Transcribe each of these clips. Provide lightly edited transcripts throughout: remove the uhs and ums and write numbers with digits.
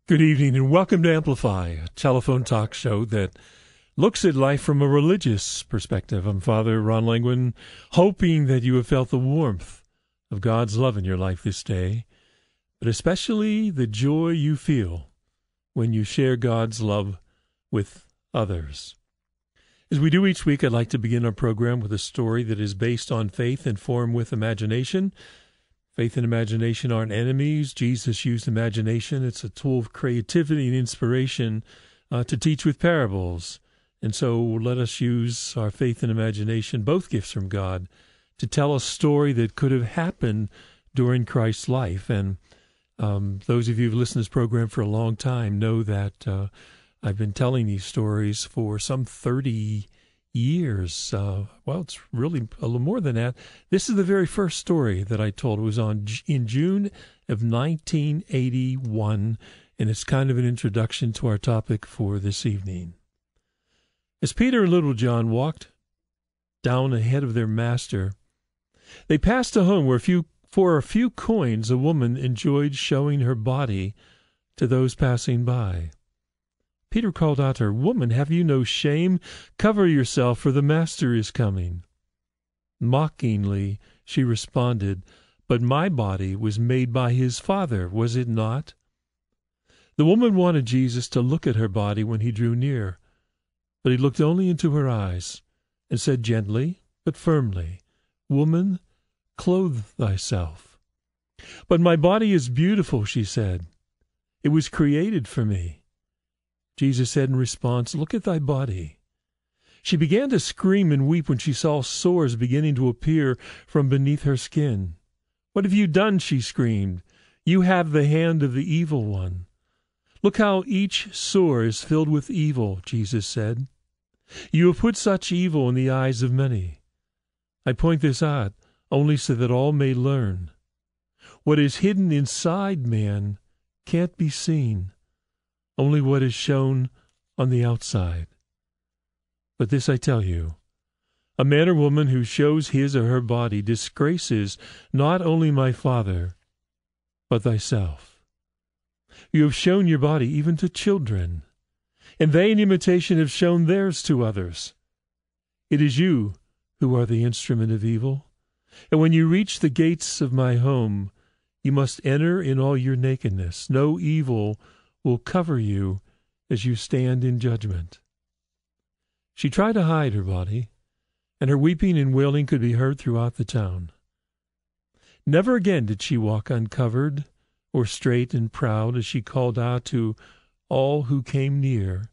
Good evening and welcome to Amplify, a telephone talk show that looks at life from a religious perspective. I'm Father Ron Langwin, hoping that you have felt the warmth of God's love in your life this day, but especially the joy you feel when you share God's love with others. As we do each week, I'd like to begin our program with a story that is based on faith informed with imagination. Faith and imagination aren't enemies. Jesus used imagination. It's a tool of creativity and inspiration to teach with parables. And so let us use our faith and imagination, both gifts from God, to tell a story that could have happened during Christ's life. And those of you who've listened to this program for a long time know that I've been telling these stories for some 30 years. Well, it's really a little more than that. This is the very first story that I told. It was in June of 1981, and it's kind of an introduction to our topic for this evening. As Peter and Little John walked down ahead of their master, they passed a home where for a few coins a woman enjoyed showing her body to those passing by. Peter called out to her, "Woman, have you no shame? Cover yourself, for the master is coming." Mockingly, she responded, "But my body was made by his Father, was it not?" The woman wanted Jesus to look at her body when he drew near, but he looked only into her eyes and said gently but firmly, "Woman, clothe thyself." "But my body is beautiful," she said. "It was created for me." Jesus said in response, "Look at thy body." She began to scream and weep when she saw sores beginning to appear from beneath her skin. "What have you done?" she screamed. "You have the hand of the evil one." "Look how each sore is filled with evil," Jesus said. "You have put such evil in the eyes of many. I point this out only so that all may learn. What is hidden inside man can't be seen. Only what is shown on the outside. But this I tell you, a man or woman who shows his or her body disgraces not only my Father, but thyself. You have shown your body even to children, and they in imitation have shown theirs to others. It is you who are the instrument of evil, and when you reach the gates of my home, you must enter in all your nakedness. No evil will cover you as you stand in judgment." She tried to hide her body, and her weeping and wailing could be heard throughout the town. Never again did she walk uncovered or straight and proud as she called out to all who came near,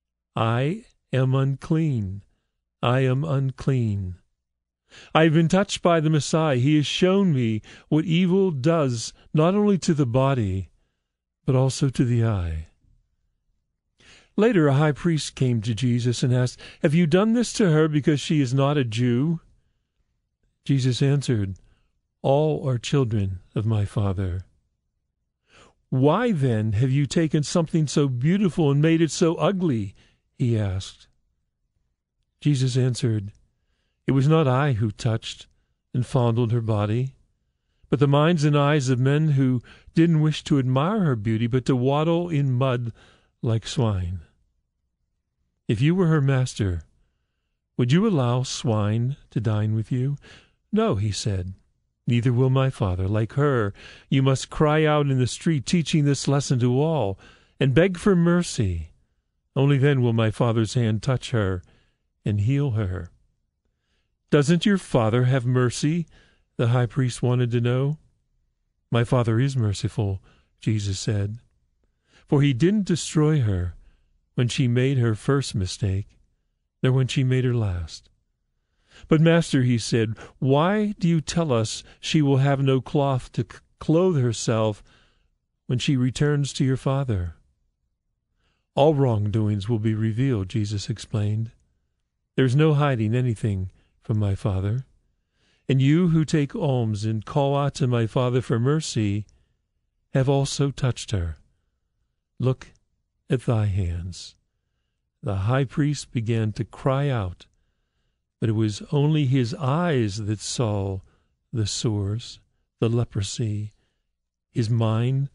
"I am unclean. I am unclean. I have been touched by the Messiah. He has shown me what evil does not only to the body, but also to the eye." Later, a high priest came to Jesus and asked, "Have you done this to her because she is not a Jew?" Jesus answered, "All are children of my Father." "Why, then, have you taken something so beautiful and made it so ugly?" he asked. Jesus answered, "It was not I who touched and fondled her body, but the minds and eyes of men who didn't wish to admire her beauty, but to waddle in mud like swine. If you were her master, would you allow swine to dine with you?" "No," he said, "neither will my Father. Like her, you must cry out in the street, teaching this lesson to all, and beg for mercy. Only then will my Father's hand touch her and heal her." "Doesn't your Father have mercy?" the high priest wanted to know. "My Father is merciful," Jesus said, "for he didn't destroy her when she made her first mistake, nor when she made her last." "But Master," he said, "why do you tell us she will have no cloth to clothe herself when she returns to your Father?" "All wrongdoings will be revealed," Jesus explained. "There's no hiding anything from my Father. And you who take alms and call out to my Father for mercy have also touched her. Look at thy hands." The high priest began to cry out, but it was only his eyes that saw the sores, the leprosy. His mind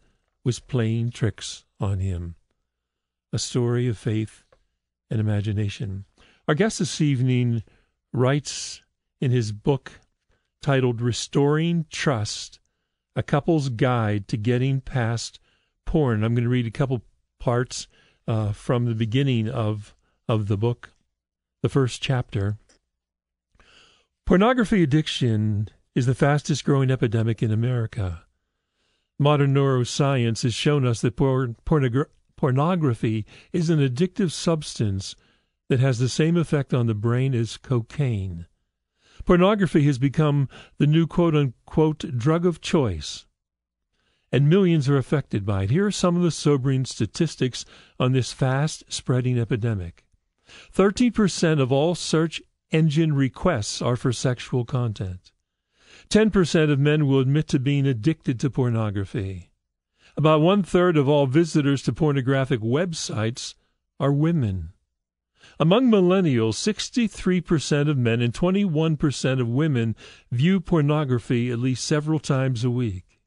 was playing tricks on him. A story of faith and imagination. Our guest this evening writes in his book titled Restoring Trust, A Couple's Guide to Getting Past Porn. I'm going to read a couple parts from the beginning of the book, the first chapter. Pornography addiction is the fastest growing epidemic in America. Modern neuroscience has shown us that pornography is an addictive substance that has the same effect on the brain as cocaine. Pornography has become the new quote-unquote drug of choice, and millions are affected by it. Here are some of the sobering statistics on this fast-spreading epidemic. 13% of all search engine requests are for sexual content. 10% of men will admit to being addicted to pornography. About 1/3 of all visitors to pornographic websites are women. Among millennials, 63% of men and 21% of women view pornography at least several times a week.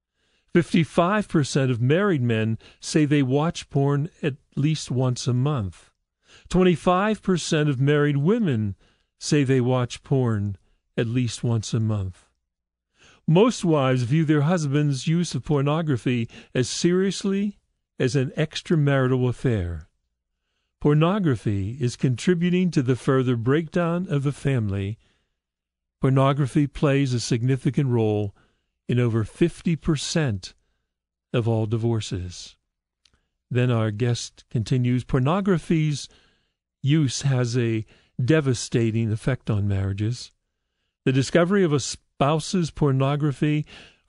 55% of married men say they watch porn at least once a month. 25% of married women say they watch porn at least once a month. Most wives view their husband's use of pornography as seriously as an extramarital affair. Pornography is contributing to the further breakdown of the family. Pornography plays a significant role in over 50% of all divorces. Then our guest continues, pornography's use has a devastating effect on marriages. The discovery of a spouse's pornography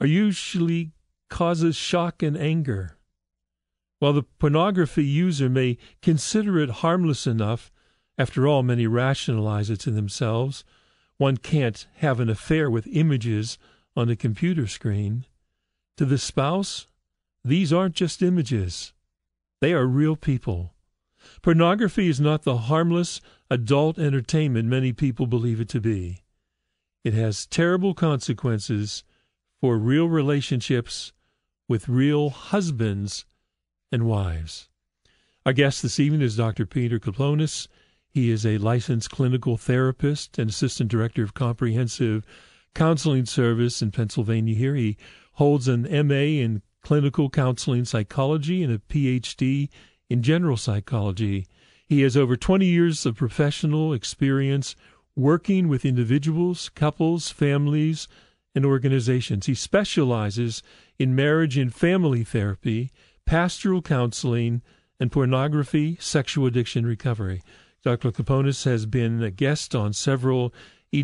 usually causes shock and anger. While the pornography user may consider it harmless enough, after all, many rationalize it to themselves. One can't have an affair with images on a computer screen. To the spouse, these aren't just images. They are real people. Pornography is not the harmless adult entertainment many people believe it to be. It has terrible consequences for real relationships with real husbands and wives. Our guest this evening is Dr. Peter Kloponis. He is a licensed clinical therapist and assistant director of comprehensive counseling service in Pennsylvania here. He holds an MA in clinical counseling psychology and a PhD in general psychology. He has over 20 years of professional experience working with individuals, couples, families, and organizations. He specializes in marriage and family therapy, pastoral counseling, and pornography, sexual addiction recovery. Dr. Kloponis has been a guest on several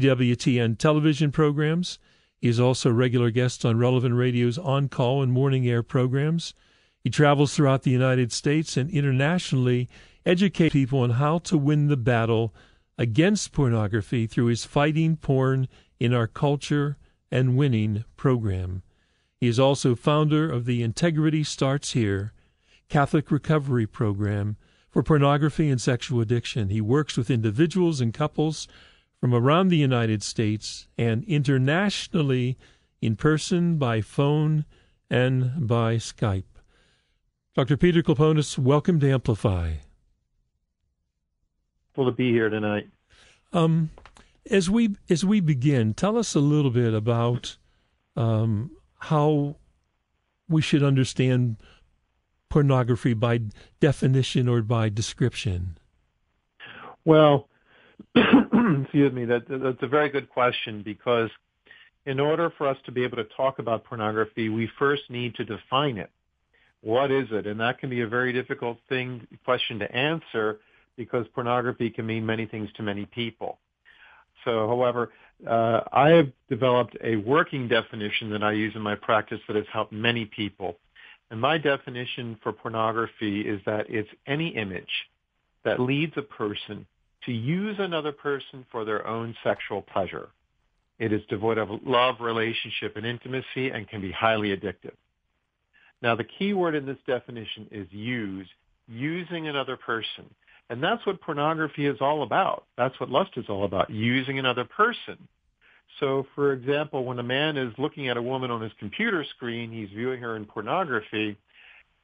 EWTN television programs. He is also a regular guest on Relevant Radio's on-call and morning air programs. He travels throughout the United States and internationally educates people on how to win the battle against pornography through his Fighting Porn in Our Culture and Winning program. He is also founder of the Integrity Starts Here Catholic Recovery Program for pornography and sexual addiction. He works with individuals and couples from around the United States and internationally in person, by phone, and by Skype. Dr. Peter Kloponis, welcome to Amplify. To be here tonight. As we begin, tell us a little bit about how we should understand pornography by definition or by description. Well, excuse me, that's a very good question, because in order for us to be able to talk about pornography, we first need to define it. What is it? And that can be a very difficult question to answer, because pornography can mean many things to many people. So, however, I have developed a working definition that I use in my practice that has helped many people. And my definition for pornography is that it's any image that leads a person to use another person for their own sexual pleasure. It is devoid of love, relationship, and intimacy, and can be highly addictive. Now, the key word in this definition is using another person. And that's what pornography is all about. That's what lust is all about, using another person. So, for example, when a man is looking at a woman on his computer screen, he's viewing her in pornography.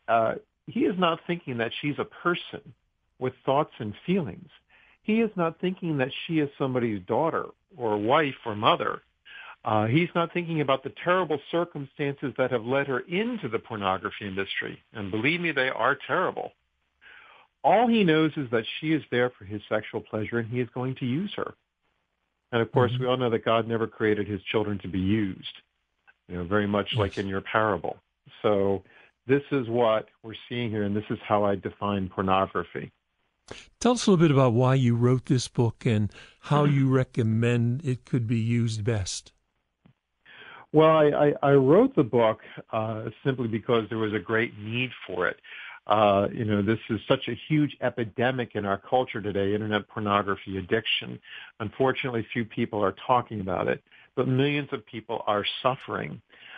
he is not thinking that she's a person with thoughts and feelings. He is not thinking that she is somebody's daughter or wife or mother. He's not thinking about the terrible circumstances that have led her into the pornography industry. And believe me, they are terrible. All he knows is that she is there for his sexual pleasure, and he is going to use her. And of course, we all know that God never created his children to be used, very much like in your parable. So this is what we're seeing here, and this is how I define pornography. Tell us a little bit about why you wrote this book and how you recommend it could be used best. Well, I wrote the book simply because there was a great need for it. This is such a huge epidemic in our culture today, internet pornography addiction. Unfortunately, few people are talking about it, but millions of people are suffering.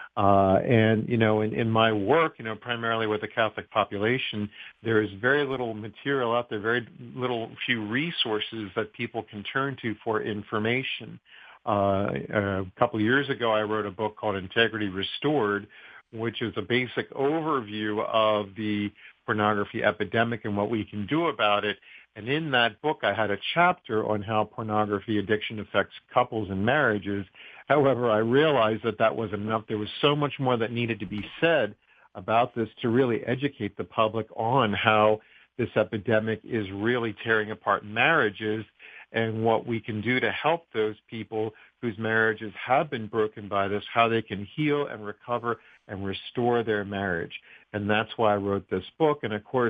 In my work, primarily with the Catholic population, there is very little material out there, very few resources that people can turn to for information. A couple of years ago, I wrote a book called Integrity Restored, which is a basic overview of the pornography epidemic and what we can do about it. And in that book, I had a chapter on how pornography addiction affects couples and marriages. However, I realized that wasn't enough. There was so much more that needed to be said about this to really educate the public on how this epidemic is really tearing apart marriages and what we can do to help those people whose marriages have been broken by this, how they can heal and recover and restore their marriage. And that's why I wrote this book. And of course,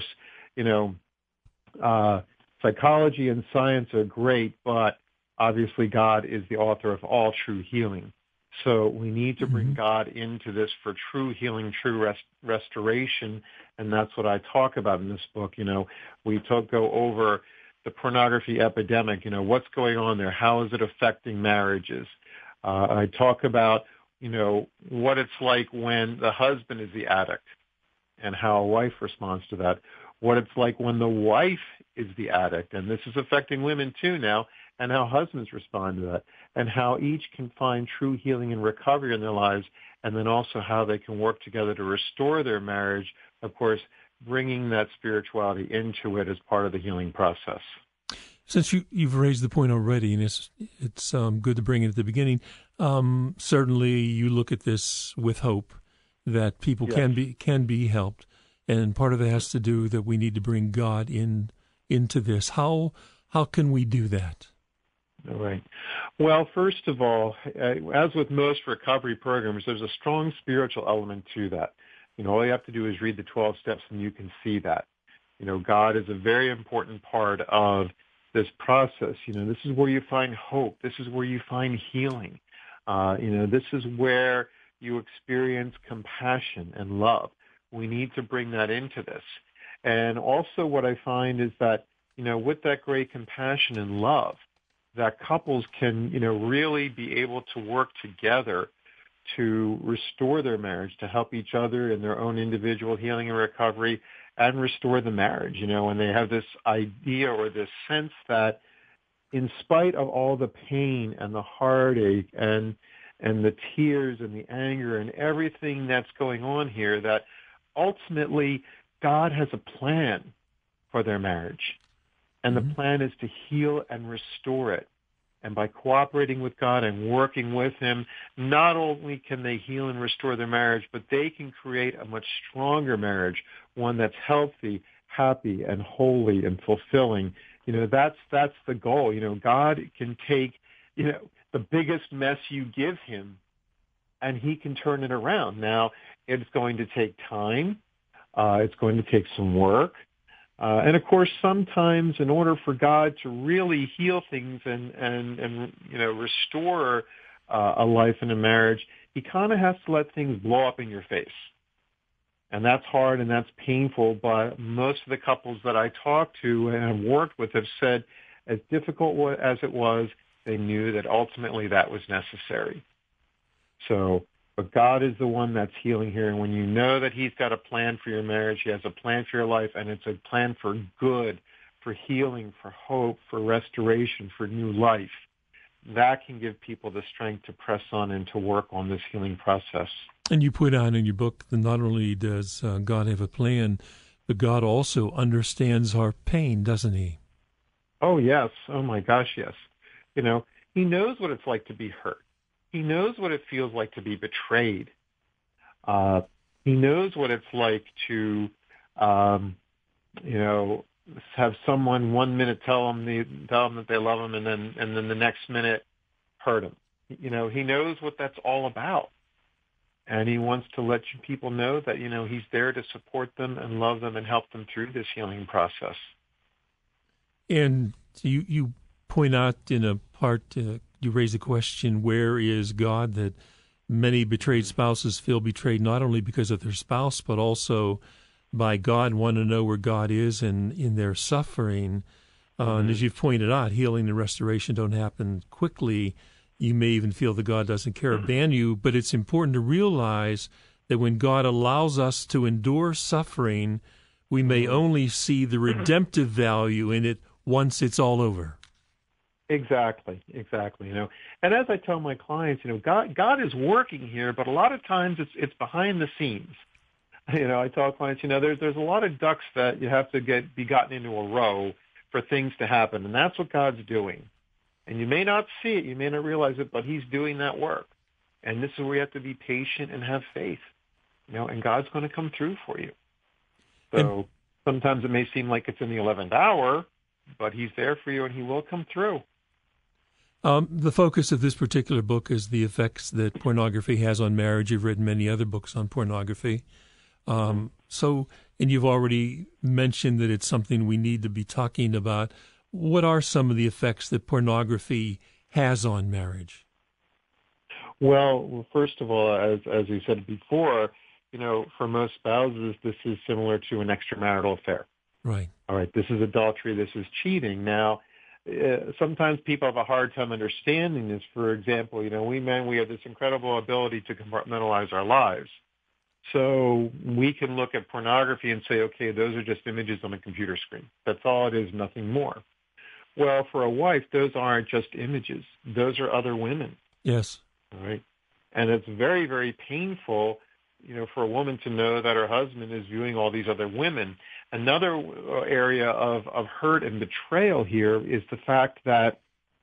psychology and science are great, but obviously God is the author of all true healing. So we need to bring God into this for true healing, true restoration, and that's what I talk about in this book. We go over the pornography epidemic, what's going on there, how is it affecting marriages. I talk about, what it's like when the husband is the addict and how a wife responds to that, what it's like when the wife is the addict, and this is affecting women too now, and how husbands respond to that, and how each can find true healing and recovery in their lives, and then also how they can work together to restore their marriage, of course, bringing that spirituality into it as part of the healing process. Since you've raised the point already, and it's good to bring it at the beginning, certainly you look at this with hope that people can be helped, and part of it has to do that we need to bring God into this. How can we do that? All right. Well, first of all, as with most recovery programs, there's a strong spiritual element to that. All you have to do is read the 12 steps and you can see that. God is a very important part of this process. This is where you find hope. This is where you find healing. This is where you experience compassion and love. We need to bring that into this. And also what I find is that, with that great compassion and love, that couples can, really be able to work together to restore their marriage, to help each other in their own individual healing and recovery, and restore the marriage, and they have this idea or this sense that in spite of all the pain and the heartache and the tears and the anger and everything that's going on here, that ultimately God has a plan for their marriage. And the plan is to heal and restore it. And by cooperating with God and working with Him, not only can they heal and restore their marriage, but they can create a much stronger marriage, one that's healthy, happy, and holy and fulfilling. That's the goal. God can take, the biggest mess you give Him, and He can turn it around. Now, it's going to take time. It's going to take some work. And of course, sometimes in order for God to really heal things and restore a life and a marriage, He kind of has to let things blow up in your face. And that's hard and that's painful, but most of the couples that I talked to and have worked with have said, as difficult as it was, they knew that ultimately that was necessary. But God is the one that's healing here. And when you know that He's got a plan for your marriage, He has a plan for your life, and it's a plan for good, for healing, for hope, for restoration, for new life, that can give people the strength to press on and to work on this healing process. And you put out in your book that not only does God have a plan, but God also understands our pain, doesn't he? Oh, yes. Oh, my gosh, yes. You know, he knows what it's like to be hurt. He knows what it feels like to be betrayed. He knows what it's like to, you know, have someone 1 minute tell them that they love him, and then the next minute hurt him. You know, he knows what that's all about, and he wants to let people know that, you know, he's there to support them and love them and help them through this healing process. And you point out in a part, you raise a question: where is God? That many betrayed spouses feel betrayed not only because of their spouse, but also by God, want to know where God is in their suffering. And as you've pointed out, healing and restoration don't happen quickly. You may even feel that God doesn't care, abandon you, but it's important to realize that when God allows us to endure suffering, we may only see the redemptive value in it once it's all over. Exactly. You know, and as I tell my clients, you know, God is working here, but a lot of times it's behind the scenes. You know, I tell clients, you know, there's a lot of ducks that you have to be gotten into a row for things to happen, and that's what God's doing. And you may not see it, you may not realize it, but he's doing that work. And this is where you have to be patient and have faith, you know, and God's going to come through for you. So sometimes it may seem like it's in the 11th hour, but he's there for you and he will come through. The focus of this particular book is the effects that pornography has on marriage. You've written many other books on pornography. And you've already mentioned that it's something we need to be talking about. What are some of the effects that pornography has on marriage? Well, first of all, as we said before, you know, for most spouses, this is similar to an extramarital affair. Right. All right. This is adultery. This is cheating. Now, sometimes people have a hard time understanding this. For example, you know, we men, we have this incredible ability to compartmentalize our lives. So we can look at pornography and say, okay, those are just images on a computer screen. That's all it is, nothing more. Well, for a wife, those aren't just images. Those are other women. Yes. All right. And it's very, very painful, you know, for a woman to know that her husband is viewing all these other women. Another area of hurt and betrayal here is the fact that,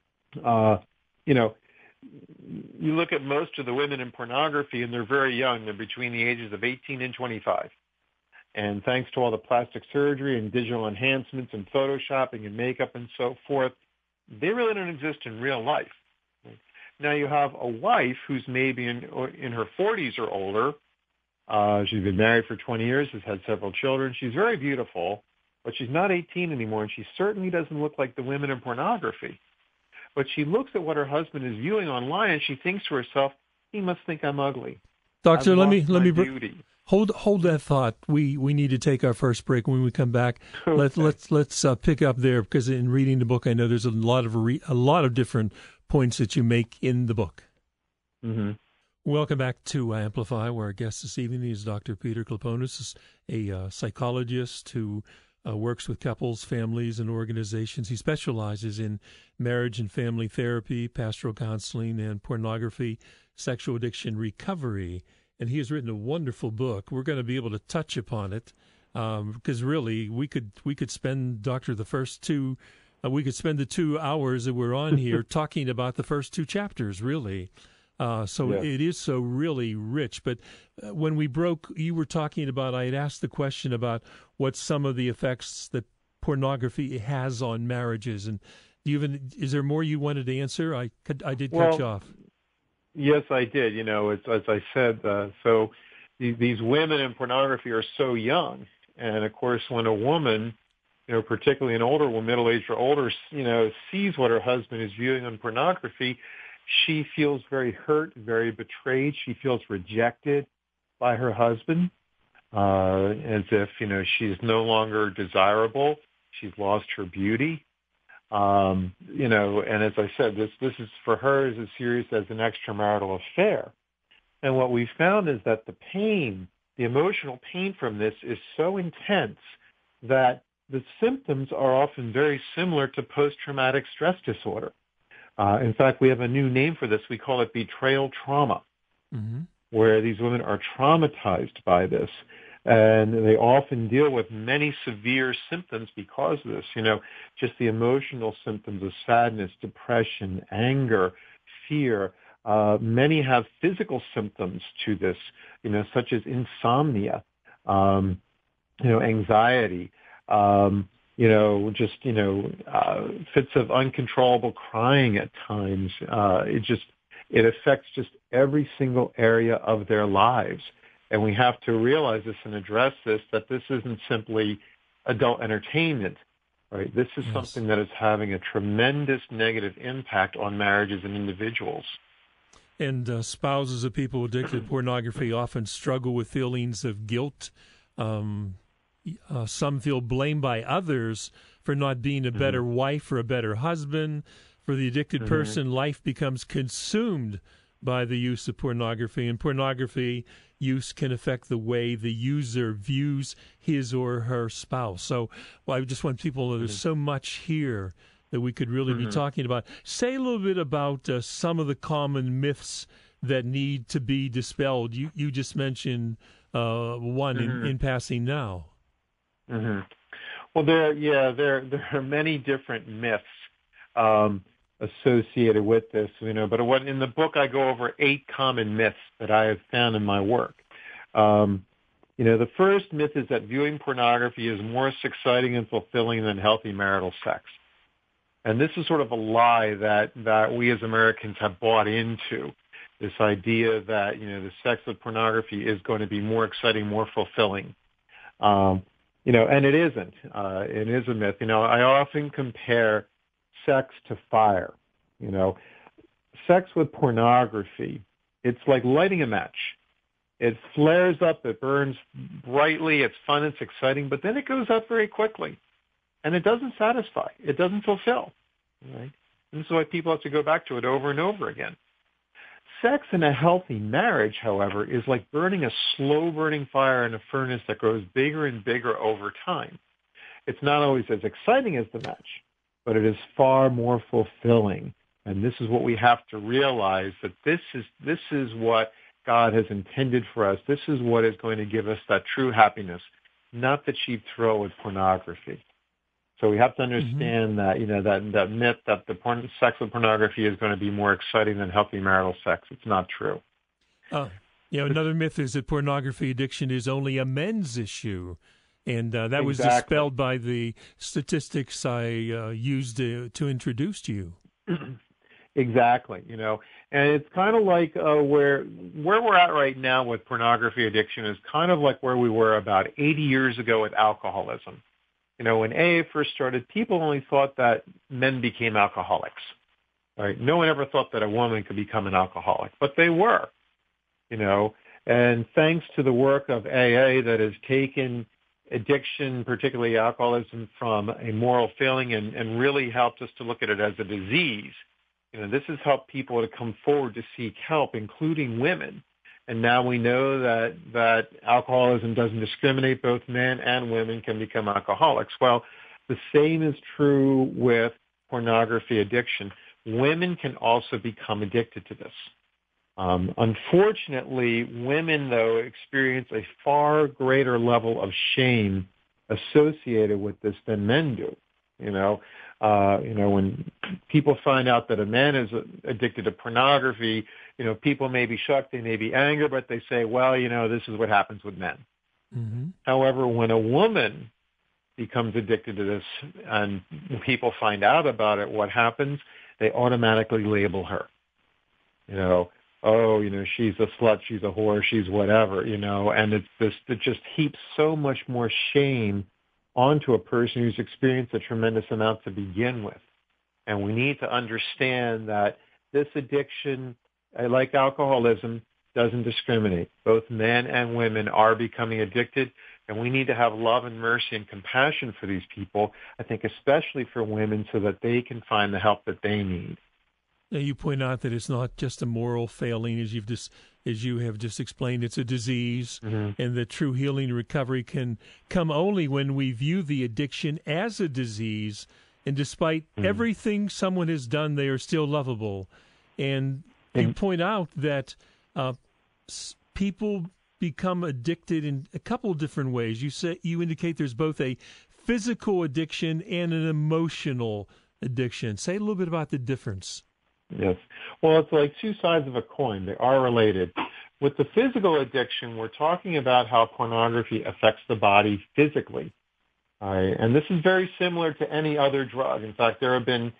you know, you look at most of the women in pornography and they're very young. They're between the ages of 18 and 25. And thanks to all the plastic surgery and digital enhancements and photoshopping and makeup and so forth, they really don't exist in real life. Now you have a wife who's maybe in her 40s or older. She's been married for 20 years, has had several children. She's very beautiful, but she's not 18 anymore, and she certainly doesn't look like the women in pornography. But she looks at what her husband is viewing online, and she thinks to herself, he must think I'm ugly. Doctor, let me hold that thought. We need to take our first break. When we come back, okay. let's pick up there, because in reading the book, I know there's a lot of different points that you make in the book. Mm-hmm. Welcome back to Amplify, where our guest this evening is Dr. Peter Kloponis, a psychologist who works with couples, families, and organizations. He specializes in marriage and family therapy, pastoral counseling, and pornography, sexual addiction recovery. And he has written a wonderful book. We're going to be able to touch upon it because really we could spend, Doctor, the first two. We could spend the 2 hours that we're on here talking about the first 2 chapters, really. It is so really rich. But when we broke, you were talking about, I had asked the question about what some of the effects that pornography has on marriages. And is there more you wanted to answer? I did cut you off. Yes, I did. You know, it's, as I said, so these women in pornography are so young. And, of course, when a woman, you know, particularly an older woman, middle-aged or older, you know, sees what her husband is viewing on pornography, she feels very hurt, very betrayed. She feels rejected by her husband, as if, you know, she's no longer desirable. She's lost her beauty. You know, and as I said, this is for her is as serious as an extramarital affair. And what we found is that the pain, the emotional pain from this is so intense that the symptoms are often very similar to post-traumatic stress disorder. In fact, we have a new name for this. We call it betrayal trauma. Mm-hmm. where these women are traumatized by this. And they often deal with many severe symptoms because of this, just the emotional symptoms of sadness, depression, anger, fear. Many have physical symptoms to this, such as insomnia, anxiety, fits of uncontrollable crying at times. It affects just every single area of their lives. And we have to realize this and address this, that this isn't simply adult entertainment, right? This is something that is having a tremendous negative impact on marriages and individuals. And spouses of people addicted to pornography often struggle with feelings of guilt. Some feel blamed by others for not being a better wife or a better husband. For the addicted person, life becomes consumed by the use of pornography, and pornography use can affect the way the user views his or her spouse. So I just want people to know there's so much here that we could really be talking about. Say a little bit about some of the common myths that need to be dispelled. You just mentioned one in passing now. Well, there are many different myths associated with this, but in the book I go over 8 common myths that I have found in my work. The first myth is that viewing pornography is more exciting and fulfilling than healthy marital sex. And this is sort of a lie that we as Americans have bought into, this idea that, the sex with pornography is going to be more exciting, more fulfilling. And it isn't. It is a myth. I often compare sex to fire. Sex with pornography, it's like lighting a match. It flares up, it burns brightly, it's fun, it's exciting, but then it goes out very quickly. And it doesn't satisfy. It doesn't fulfill. Right? And this is why people have to go back to it over and over again. Sex in a healthy marriage, however, is like burning a slow-burning fire in a furnace that grows bigger and bigger over time. It's not always as exciting as the match, but it is far more fulfilling. And this is what we have to realize, that this is what God has intended for us. This is what is going to give us that true happiness, not the cheap thrill with pornography. So we have to understand that, that myth that sex with pornography is going to be more exciting than healthy marital sex. It's not true. Another myth is that pornography addiction is only a men's issue. And that was dispelled by the statistics I used to introduce to you. Exactly. And it's kind of like where we're at right now with pornography addiction is kind of like where we were about 80 years ago with alcoholism. When AA first started, people only thought that men became alcoholics. Right? No one ever thought that a woman could become an alcoholic, but they were. And thanks to the work of AA that has taken addiction, particularly alcoholism, from a moral failing and really helped us to look at it as a disease. This has helped people to come forward to seek help, including women. And now we know that alcoholism doesn't discriminate. Both men and women can become alcoholics. Well, the same is true with pornography addiction. Women can also become addicted to this. Unfortunately, women, though, experience a far greater level of shame associated with this than men do. When people find out that a man is addicted to pornography, people may be shocked, they may be angry, but they say, well, this is what happens with men. However, when a woman becomes addicted to this and people find out about it, what happens? They automatically label her. She's a slut, she's a whore, she's whatever, and it just heaps so much more shame onto a person who's experienced a tremendous amount to begin with. And we need to understand that this addiction, like alcoholism, doesn't discriminate. Both men and women are becoming addicted, and we need to have love and mercy and compassion for these people, I think especially for women, so that they can find the help that they need. Now, you point out that it's not just a moral failing, as you have just explained. It's a disease, and that true healing and recovery can come only when we view the addiction as a disease, and despite everything someone has done, they are still lovable. And you point out that people become addicted in a couple of different ways. You indicate there's both a physical addiction and an emotional addiction. Say a little bit about the difference. Yes. Well, it's like two sides of a coin. They are related. With the physical addiction, we're talking about how pornography affects the body physically. And this is very similar to any other drug. In fact, there have been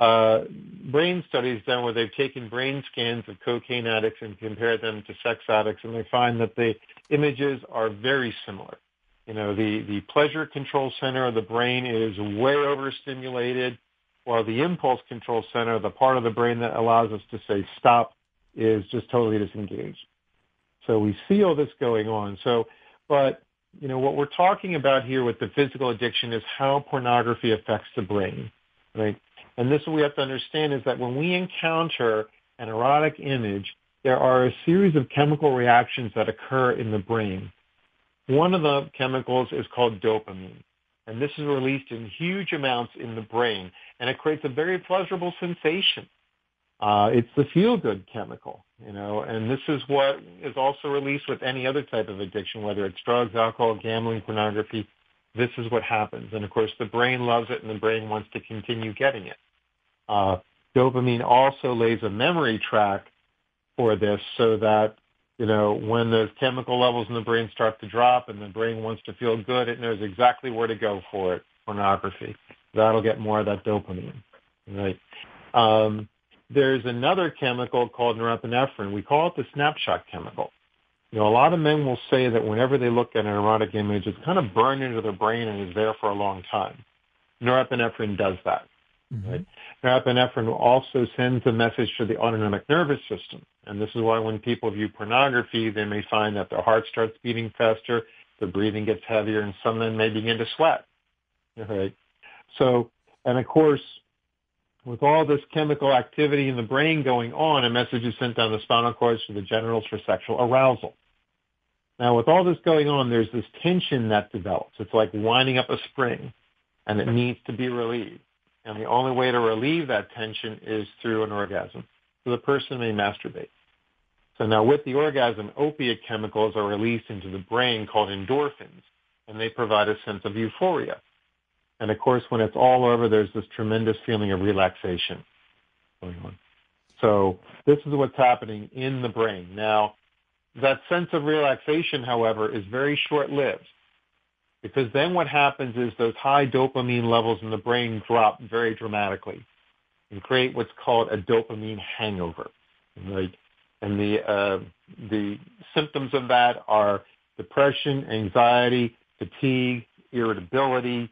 brain studies done where they've taken brain scans of cocaine addicts and compared them to sex addicts, and they find that the images are very similar. You know, the pleasure control center of the brain is way overstimulated, while the impulse control center, the part of the brain that allows us to say stop, is just totally disengaged. So we see all this going on. But you know, what we're talking about here with the physical addiction is how pornography affects the brain, right? And this, what we have to understand, is that when we encounter an erotic image, there are a series of chemical reactions that occur in the brain. One of the chemicals is called dopamine, and this is released in huge amounts in the brain, and it creates a very pleasurable sensation. It's the feel-good chemical, you know, and this is what is also released with any other type of addiction, whether it's drugs, alcohol, gambling, pornography. This is what happens. And, of course, the brain loves it, and the brain wants to continue getting it. Dopamine also lays a memory track for this so that, you know, when those chemical levels in the brain start to drop and the brain wants to feel good, it knows exactly where to go for it, pornography. That'll get more of that dopamine, right? There's another chemical called norepinephrine. We call it the snapshot chemical. You know, a lot of men will say that whenever they look at an erotic image, it's kind of burned into their brain and is there for a long time. Norepinephrine does that. Mm-hmm. Right? Norepinephrine also sends a message to the autonomic nervous system. And this is why when people view pornography, they may find that their heart starts beating faster, their breathing gets heavier, and some men may begin to sweat. Right? So, and of course, with all this chemical activity in the brain going on, a message is sent down the spinal cords to the genitals for sexual arousal. Now, with all this going on, there's this tension that develops. It's like winding up a spring, and it needs to be relieved. And the only way to relieve that tension is through an orgasm. So the person may masturbate. So now with the orgasm, opiate chemicals are released into the brain called endorphins, and they provide a sense of euphoria. And of course, when it's all over, there's this tremendous feeling of relaxation going on. So this is what's happening in the brain. Now, that sense of relaxation, however, is very short-lived, because then what happens is those high dopamine levels in the brain drop very dramatically and create what's called a dopamine hangover. Right? And the symptoms of that are depression, anxiety, fatigue, irritability,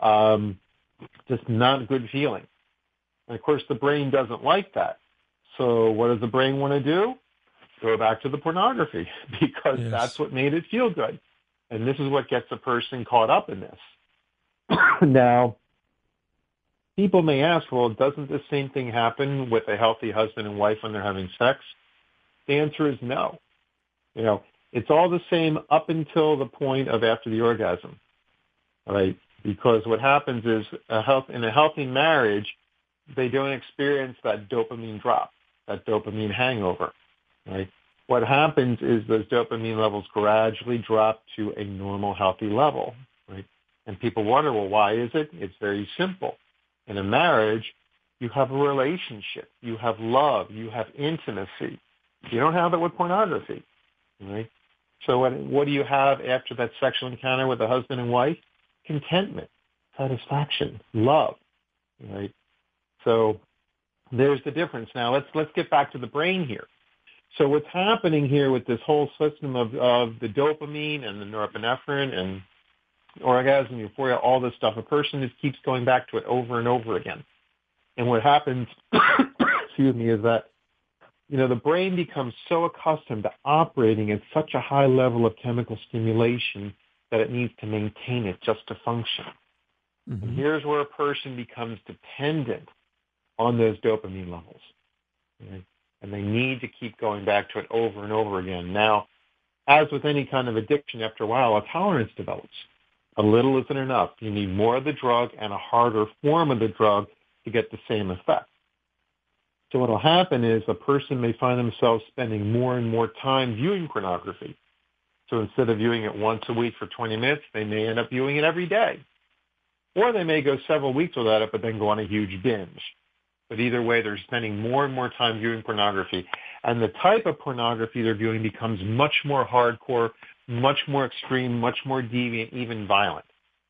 just not good feeling. And of course, the brain doesn't like that. So what does the brain want to do? Go back to the pornography, because yes, that's what made it feel good. And this is what gets a person caught up in this. Now, people may ask, well, doesn't the same thing happen with a healthy husband and wife when they're having sex? The answer is no. You know, it's all the same up until the point of after the orgasm, right? Because what happens is in a healthy marriage, they don't experience that dopamine drop, that dopamine hangover, right? What happens is those dopamine levels gradually drop to a normal, healthy level, right? And people wonder, well, why is it? It's very simple. In a marriage, you have a relationship, you have love, you have intimacy. You don't have it with pornography, right? So what do you have after that sexual encounter with a husband and wife? Contentment, satisfaction, love, right? So there's the difference. Now let's get back to the brain here. So what's happening here with this whole system of the dopamine and the norepinephrine and orgasm, euphoria, all this stuff, a person just keeps going back to it over and over again. And what happens, excuse me, is that, you know, the brain becomes so accustomed to operating at such a high level of chemical stimulation that it needs to maintain it just to function. Mm-hmm. And here's where a person becomes dependent on those dopamine levels. Right? And they need to keep going back to it over and over again. Now, as with any kind of addiction, after a while, a tolerance develops. A little isn't enough. You need more of the drug and a harder form of the drug to get the same effect. So what will happen is a person may find themselves spending more and more time viewing pornography. So instead of viewing it once a week for 20 minutes, they may end up viewing it every day. Or they may go several weeks without it, but then go on a huge binge. But either way, they're spending more and more time viewing pornography. And the type of pornography they're viewing becomes much more hardcore, much more extreme, much more deviant, even violent.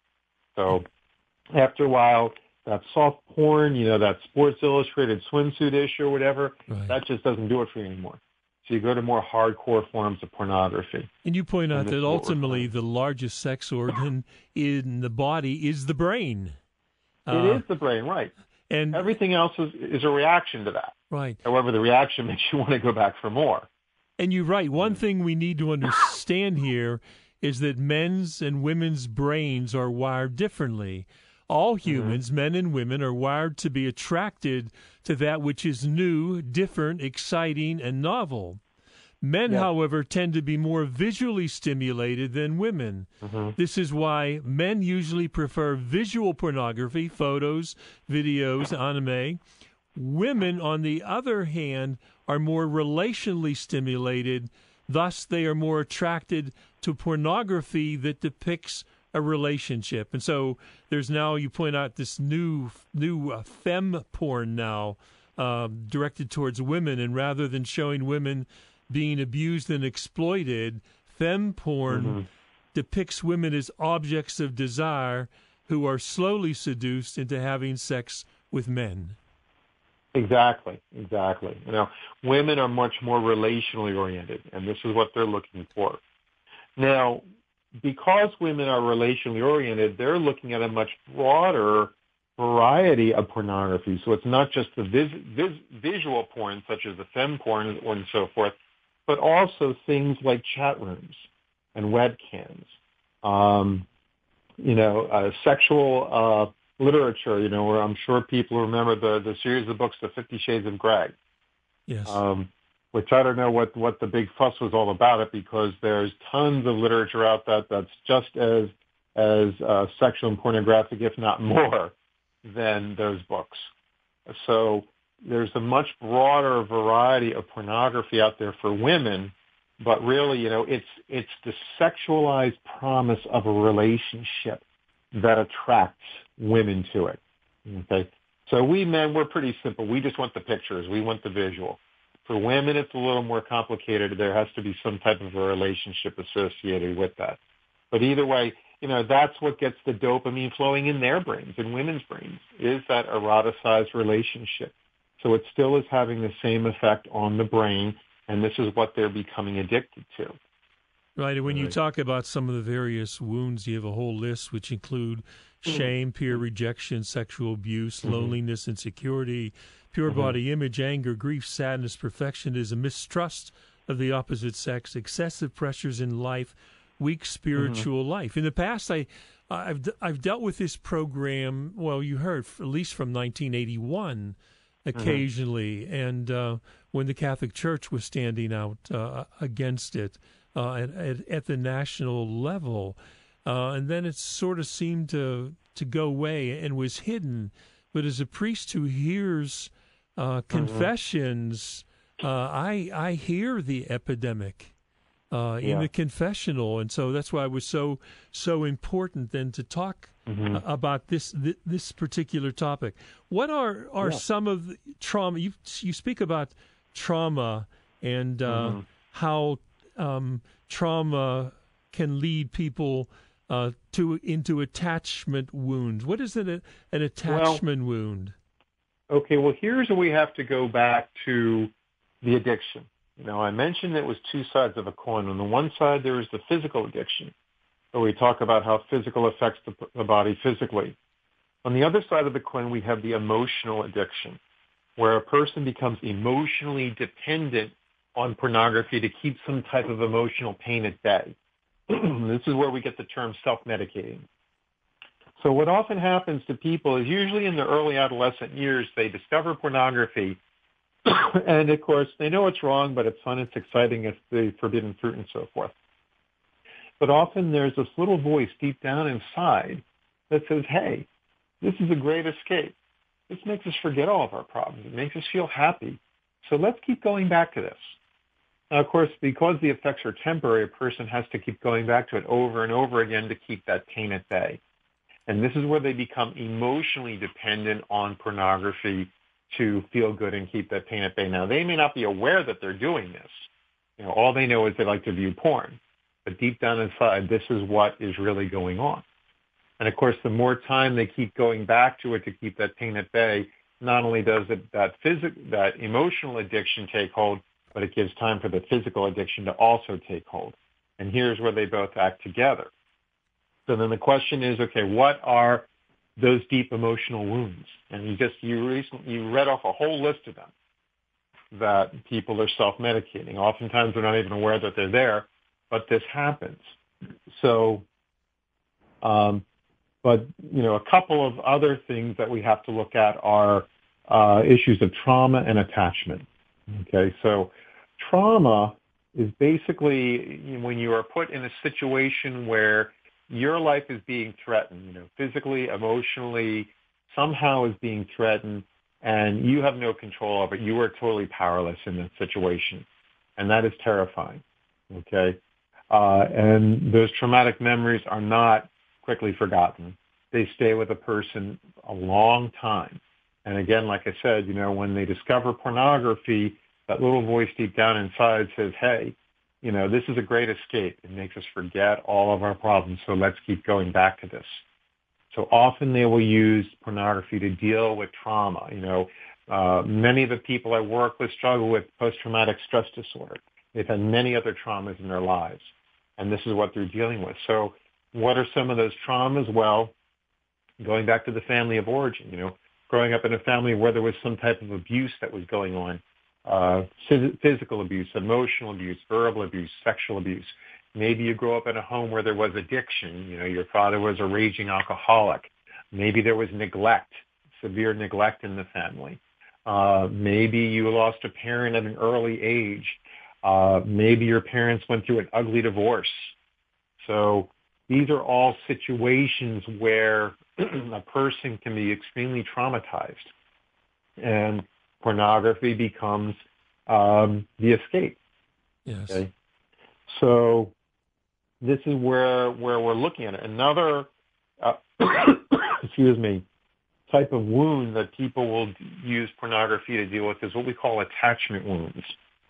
So after a while, that soft porn, that Sports Illustrated swimsuit issue or whatever, right. That just doesn't do it for you anymore. So you go to more hardcore forms of pornography. And you point out that ultimately the largest sex organ in the body is the brain. It is the brain, right. And everything else is a reaction to that. Right. However, the reaction makes you want to go back for more. And you're right. One thing we need to understand here is that men's and women's brains are wired differently. All humans, men and women, are wired to be attracted to that which is new, different, exciting, and novel. Men, however, tend to be more visually stimulated than women. This is why men usually prefer visual pornography, photos, videos, anime. Women, on the other hand, are more relationally stimulated. Thus, they are more attracted to pornography that depicts a relationship. And so there's now, you point out, this new femme porn now directed towards women. And rather than showing women being abused and exploited, femme porn depicts women as objects of desire who are slowly seduced into having sex with men. Exactly. Women are much more relationally oriented, and this is what they're looking for. Now, because women are relationally oriented, they're looking at a much broader variety of pornography. So it's not just the visual porn, such as the femme porn and so forth, but also things like chat rooms and webcams, sexual literature, where I'm sure people remember the series of books, The 50 Shades of Grey. Yes. Which I don't know what the big fuss was all about it, because there's tons of literature out there that's just as sexual and pornographic, if not more, than those books. So there's a much broader variety of pornography out there for women, but really, it's the sexualized promise of a relationship that attracts women to it. Okay, so we men, we're pretty simple. We just want the pictures. We want the visual. For women, it's a little more complicated. There has to be some type of a relationship associated with that. But either way, that's what gets the dopamine flowing in their brains, in women's brains, is that eroticized relationship. So it still is having the same effect on the brain, and this is what they're becoming addicted to. Right, and when you talk about some of the various wounds, you have a whole list which include shame, peer rejection, sexual abuse, loneliness, insecurity, pure body image, anger, grief, sadness, perfectionism, mistrust of the opposite sex, excessive pressures in life, weak spiritual life. In the past, I've dealt with this program, well, you heard, at least from 1981 occasionally, and when the Catholic Church was standing out against it at the national level. And then it sort of seemed to go away and was hidden. But as a priest who hears confessions, I hear the epidemic in the confessional, and so that's why it was so important then to talk about this particular topic. What are some of the trauma? You speak about trauma and how trauma can lead people into attachment wounds. What is an attachment wound? Okay, well, here's where we have to go back to the addiction. I mentioned it was two sides of a coin. On the one side, there is the physical addiction, where we talk about how physical affects the body physically. On the other side of the coin, we have the emotional addiction, where a person becomes emotionally dependent on pornography to keep some type of emotional pain at bay. This is where we get the term self-medicating. So what often happens to people is usually in their early adolescent years, they discover pornography. And, of course, they know it's wrong, but it's fun, it's exciting, it's the forbidden fruit and so forth. But often there's this little voice deep down inside that says, hey, this is a great escape. This makes us forget all of our problems. It makes us feel happy. So let's keep going back to this. Now, of course, because the effects are temporary, a person has to keep going back to it over and over again to keep that pain at bay. And this is where they become emotionally dependent on pornography to feel good and keep that pain at bay. Now, they may not be aware that they're doing this. All they know is they like to view porn. But deep down inside, this is what is really going on. And of course, the more time they keep going back to it to keep that pain at bay, not only does that emotional addiction take hold, but it gives time for the physical addiction to also take hold. And here's where they both act together. So then the question is, okay, what are those deep emotional wounds? And you read off a whole list of them that people are self-medicating. Oftentimes they're not even aware that they're there, but this happens. So, but a couple of other things that we have to look at are issues of trauma and attachment. Okay, so trauma is basically when you are put in a situation where your life is being threatened, physically, emotionally, somehow is being threatened, and you have no control over it. You are totally powerless in that situation, and that is terrifying. Okay, and those traumatic memories are not quickly forgotten. They stay with a person a long time. And again, like I said, when they discover pornography, that little voice deep down inside says, hey, this is a great escape. It makes us forget all of our problems, so let's keep going back to this. So often they will use pornography to deal with trauma. Many of the people I work with struggle with post-traumatic stress disorder. They've had many other traumas in their lives, and this is what they're dealing with. So what are some of those traumas? Well, going back to the family of origin, growing up in a family where there was some type of abuse that was going on, physical abuse, emotional abuse, verbal abuse, sexual abuse. Maybe you grew up in a home where there was addiction. Your father was a raging alcoholic. Maybe there was neglect, severe neglect in the family. Maybe you lost a parent at an early age. Maybe your parents went through an ugly divorce. So these are all situations where a person can be extremely traumatized, and pornography becomes the escape. Yes. Okay? So this is where we're looking at it. Another, type of wound that people will use pornography to deal with is what we call attachment wounds.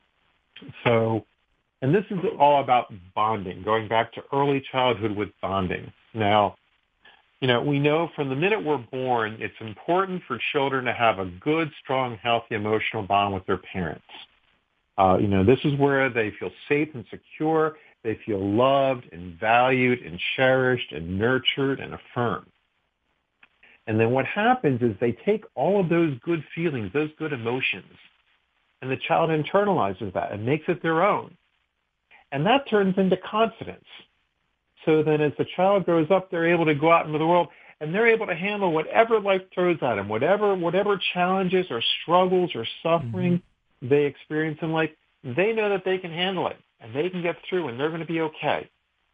So, and this is all about bonding, going back to early childhood with bonding. Now, we know from the minute we're born, it's important for children to have a good, strong, healthy emotional bond with their parents. This is where they feel safe and secure. They feel loved and valued and cherished and nurtured and affirmed. And then what happens is they take all of those good feelings, those good emotions, and the child internalizes that and makes it their own. And that turns into confidence. So then as the child grows up, they're able to go out into the world and they're able to handle whatever life throws at them, whatever challenges or struggles or suffering they experience in life. They know that they can handle it and they can get through and they're going to be okay.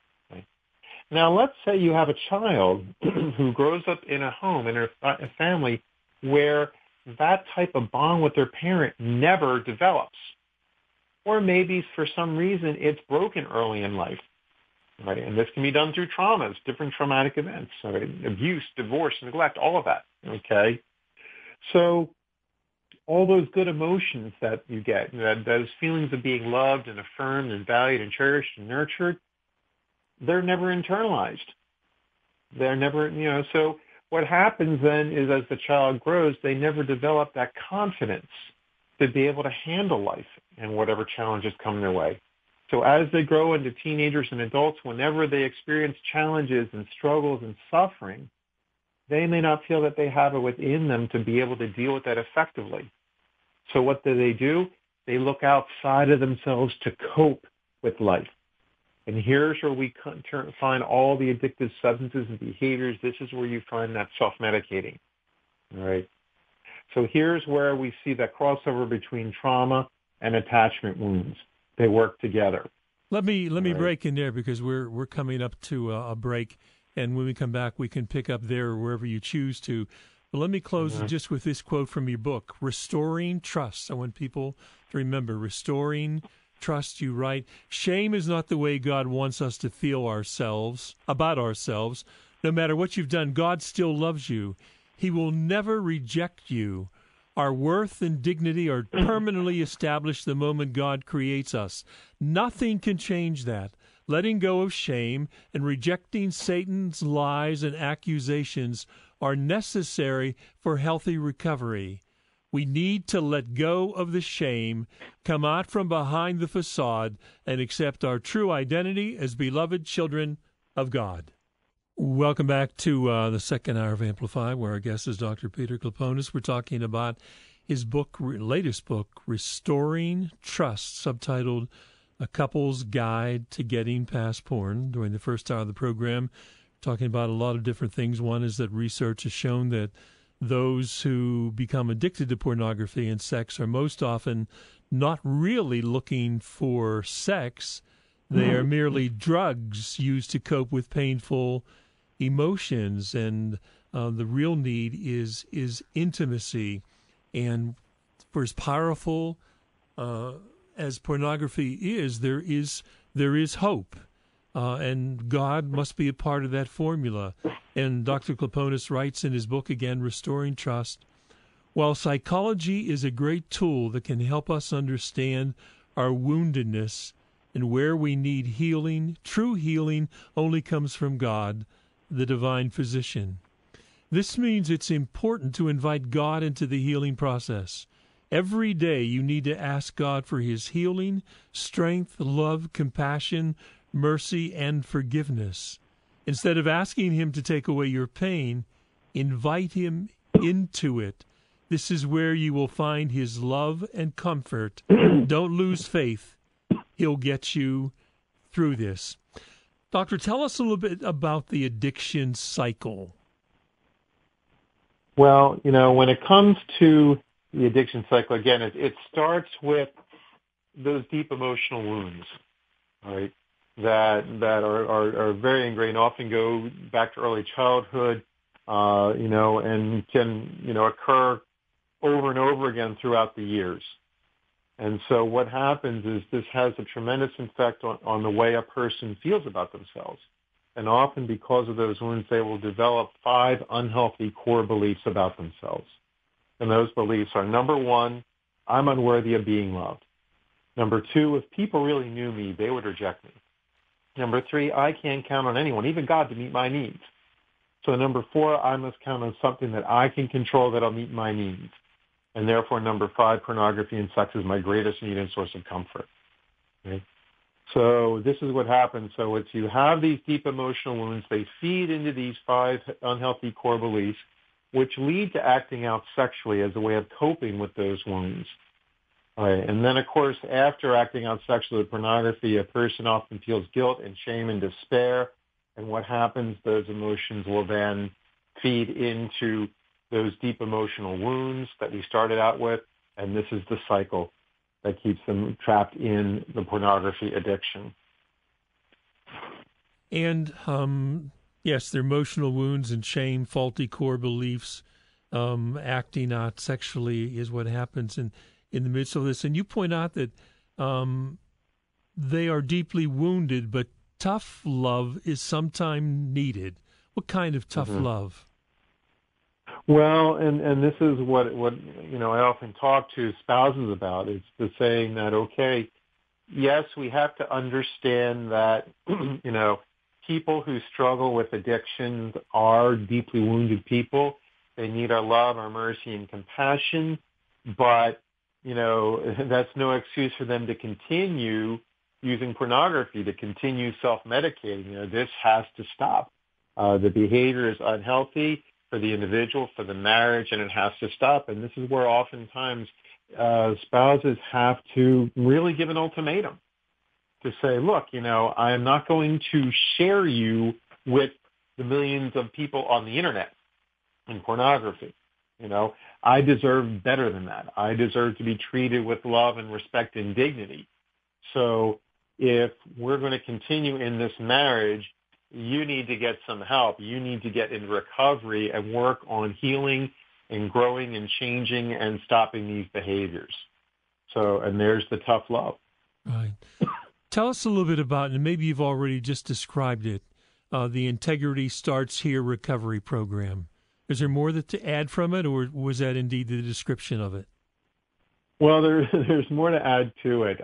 Now, let's say you have a child who grows up in a home, in a family, where that type of bond with their parent never develops. Or maybe for some reason it's broken early in life. Right? And this can be done through traumas, different traumatic events, abuse, divorce, neglect, all of that. Okay? So all those good emotions that you get, those feelings of being loved and affirmed and valued and cherished and nurtured, they're never internalized. They're never, so what happens then is as the child grows, they never develop that confidence to be able to handle life and whatever challenges come their way. So as they grow into teenagers and adults, whenever they experience challenges and struggles and suffering, they may not feel that they have it within them to be able to deal with that effectively. So what do? They look outside of themselves to cope with life. And here's where we find all the addictive substances and behaviors. This is where you find that self-medicating. All right. So here's where we see that crossover between trauma and attachment wounds. They work together. Let me break in there because we're coming up to a break, and when we come back, we can pick up there wherever you choose to. But let me close just with this quote from your book, Restoring Trust. I want people to remember, Restoring Trust. You write, shame is not the way God wants us to feel about ourselves. No matter what you've done, God still loves you. He will never reject you. Our worth and dignity are permanently established the moment God creates us. Nothing can change that. Letting go of shame and rejecting Satan's lies and accusations are necessary for healthy recovery. We need to let go of the shame, come out from behind the facade, and accept our true identity as beloved children of God. Welcome back to the second hour of Amplify, where our guest is Dr. Peter Kloponis. We're talking about his latest book, Restoring Trust, subtitled A Couple's Guide to Getting Past Porn. During the first hour of the program, talking about a lot of different things. One is that research has shown that those who become addicted to pornography and sex are most often not really looking for sex. They are merely drugs used to cope with painful emotions, and the real need is intimacy. And for as powerful as pornography is, there is hope, and God must be a part of that formula. And Dr. Kloponis writes in his book again, Restoring Trust, while psychology is a great tool that can help us understand our woundedness and where we need healing, true healing only comes from God, the divine physician. This means it's important to invite God into the healing process. Every day you need to ask God for his healing, strength, love, compassion, mercy, and forgiveness. Instead of asking him to take away your pain, invite him into it. This is where you will find his love and comfort. Don't lose faith. He'll get you through this. Doctor, tell us a little bit about the addiction cycle. Well, when it comes to the addiction cycle, again, it starts with those deep emotional wounds, right, that are very ingrained, often go back to early childhood, and can, occur over and over again throughout the years. And so what happens is this has a tremendous effect on the way a person feels about themselves. And often because of those wounds, they will develop 5 unhealthy core beliefs about themselves. And those beliefs are, number 1, I'm unworthy of being loved. Number 2, if people really knew me, they would reject me. Number 3, I can't count on anyone, even God, to meet my needs. So number 4, I must count on something that I can control that'll meet my needs. And therefore, number 5, pornography and sex is my greatest need and source of comfort. Okay? So this is what happens. So it's you have these deep emotional wounds. They feed into these 5 unhealthy core beliefs, which lead to acting out sexually as a way of coping with those wounds. All right. And then, of course, after acting out sexually with pornography, a person often feels guilt and shame and despair. And what happens, those emotions will then feed into those deep emotional wounds that we started out with, and this is the cycle that keeps them trapped in the pornography addiction. And, yes, their emotional wounds and shame, faulty core beliefs, acting out sexually is what happens in the midst of this. And you point out that they are deeply wounded, but tough love is sometimes needed. What kind of tough love? Well, and this is what I often talk to spouses about, is the saying that, okay, yes, we have to understand that, people who struggle with addictions are deeply wounded people. They need our love, our mercy, and compassion, but, that's no excuse for them to continue using pornography, to continue self-medicating. This has to stop. The behavior is unhealthy for the individual, for the marriage, and it has to stop. And this is where oftentimes spouses have to really give an ultimatum to say, look, I am not going to share you with the millions of people on the internet in pornography. I deserve better than that. I deserve to be treated with love and respect and dignity. So if we're going to continue in this marriage, you need to get some help. You need to get into recovery and work on healing and growing and changing and stopping these behaviors. So, and there's the tough love. Right. Tell us a little bit about, and maybe you've already just described it, the Integrity Starts Here recovery program. Is there more to add from it, or was that indeed the description of it? Well, there's more to add to it.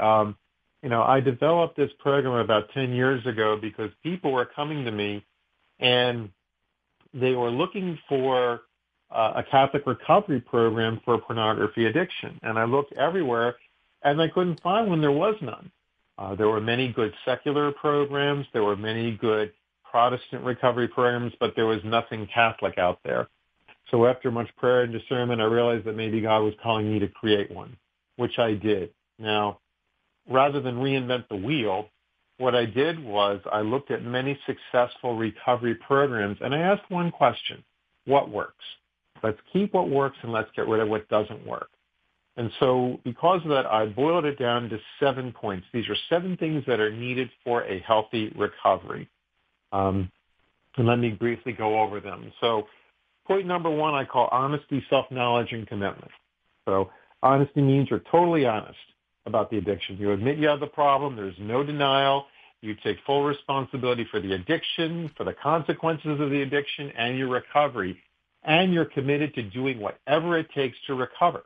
I developed this program about 10 years ago because people were coming to me and they were looking for a Catholic recovery program for pornography addiction. And I looked everywhere and I couldn't find one. There was none. There were many good secular programs. There were many good Protestant recovery programs, but there was nothing Catholic out there. So after much prayer and discernment, I realized that maybe God was calling me to create one, which I did. Now, rather than reinvent the wheel, what I did was I looked at many successful recovery programs and I asked one question: what works? Let's keep what works and let's get rid of what doesn't work. And so because of that, I boiled it down to 7 points. These are 7 things that are needed for a healthy recovery. And let me briefly go over them. So point number 1, I call honesty, self-knowledge, and commitment. So honesty means you're totally honest about the addiction. You admit you have the problem. There's no denial. You take full responsibility for the addiction, for the consequences of the addiction, and your recovery. And you're committed to doing whatever it takes to recover.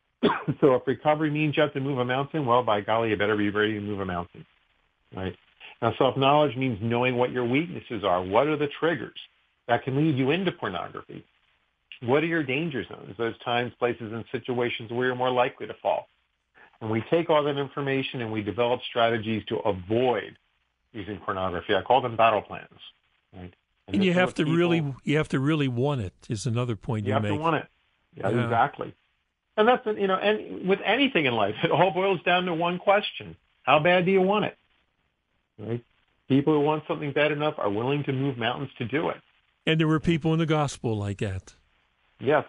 So if recovery means you have to move a mountain, well, by golly, you better be ready to move a mountain, right? Now, self-knowledge means knowing what your weaknesses are. What are the triggers that can lead you into pornography? What are your danger zones, those times, places, and situations where you're more likely to fall? And we take all that information and we develop strategies to avoid using pornography. I call them battle plans, right? And you have to really want it is another point you make. You have to want it. Yeah, exactly. And that's, and with anything in life, it all boils down to one question: how bad do you want it? Right? People who want something bad enough are willing to move mountains to do it. And there were people in the gospel like that. Yes.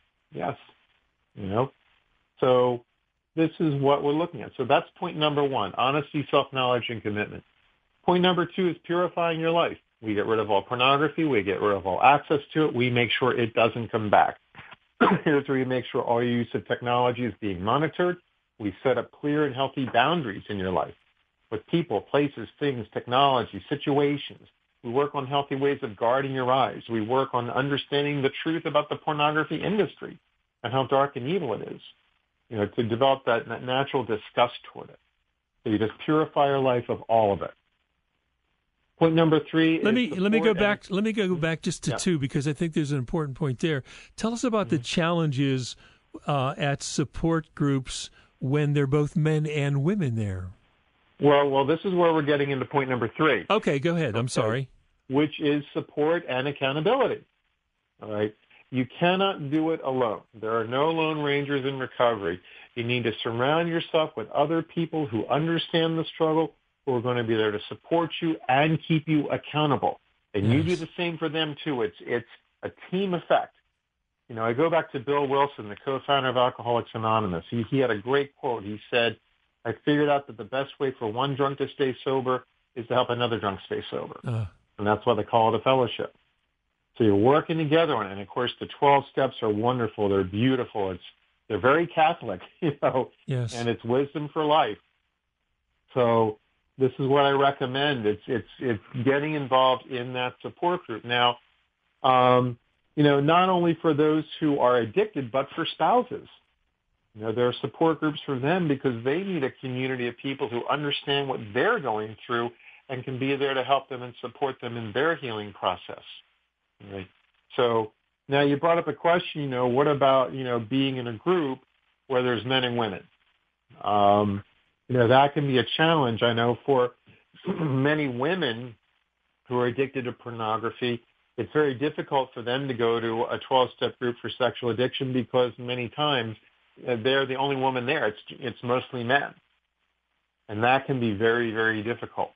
So this is what we're looking at. So that's point number 1: honesty, self-knowledge, and commitment. Point number 2 is purifying your life. We get rid of all pornography. We get rid of all access to it. We make sure it doesn't come back. Here's where we make sure all your use of technology is being monitored. We set up clear and healthy boundaries in your life with people, places, things, technology, situations. We work on healthy ways of guarding your eyes. We work on understanding the truth about the pornography industry and how dark and evil it is, to develop that natural disgust toward it. So you just purify your life of all of it. Point number 3 let me go back just to 2, because I think there's an important point there. Tell us about the challenges at support groups when they're both men and women there. Well, this is where we're getting into point number 3. Okay, go ahead. I'm sorry. Which is support and accountability. All right. You cannot do it alone. There are no lone rangers in recovery. You need to surround yourself with other people who understand the struggle, who are going to be there to support you and keep you accountable. And you do the same for them too. It's a team effect. I go back to Bill Wilson, the co-founder of Alcoholics Anonymous. He had a great quote. He said, "I figured out that the best way for one drunk to stay sober is to help another drunk stay sober." And that's why they call it a fellowship. So you're working together on it. And of course, the 12 steps are wonderful. They're beautiful. They're very Catholic, Yes. And it's wisdom for life. So this is what I recommend. It's getting involved in that support group. Now, not only for those who are addicted, but for spouses. There are support groups for them because they need a community of people who understand what they're going through and can be there to help them and support them in their healing process. Right? So now you brought up a question, what about, being in a group where there's men and women? That can be a challenge. I know for many women who are addicted to pornography, it's very difficult for them to go to a 12-step group for sexual addiction because many times they're the only woman there. It's mostly men. And that can be very, very difficult.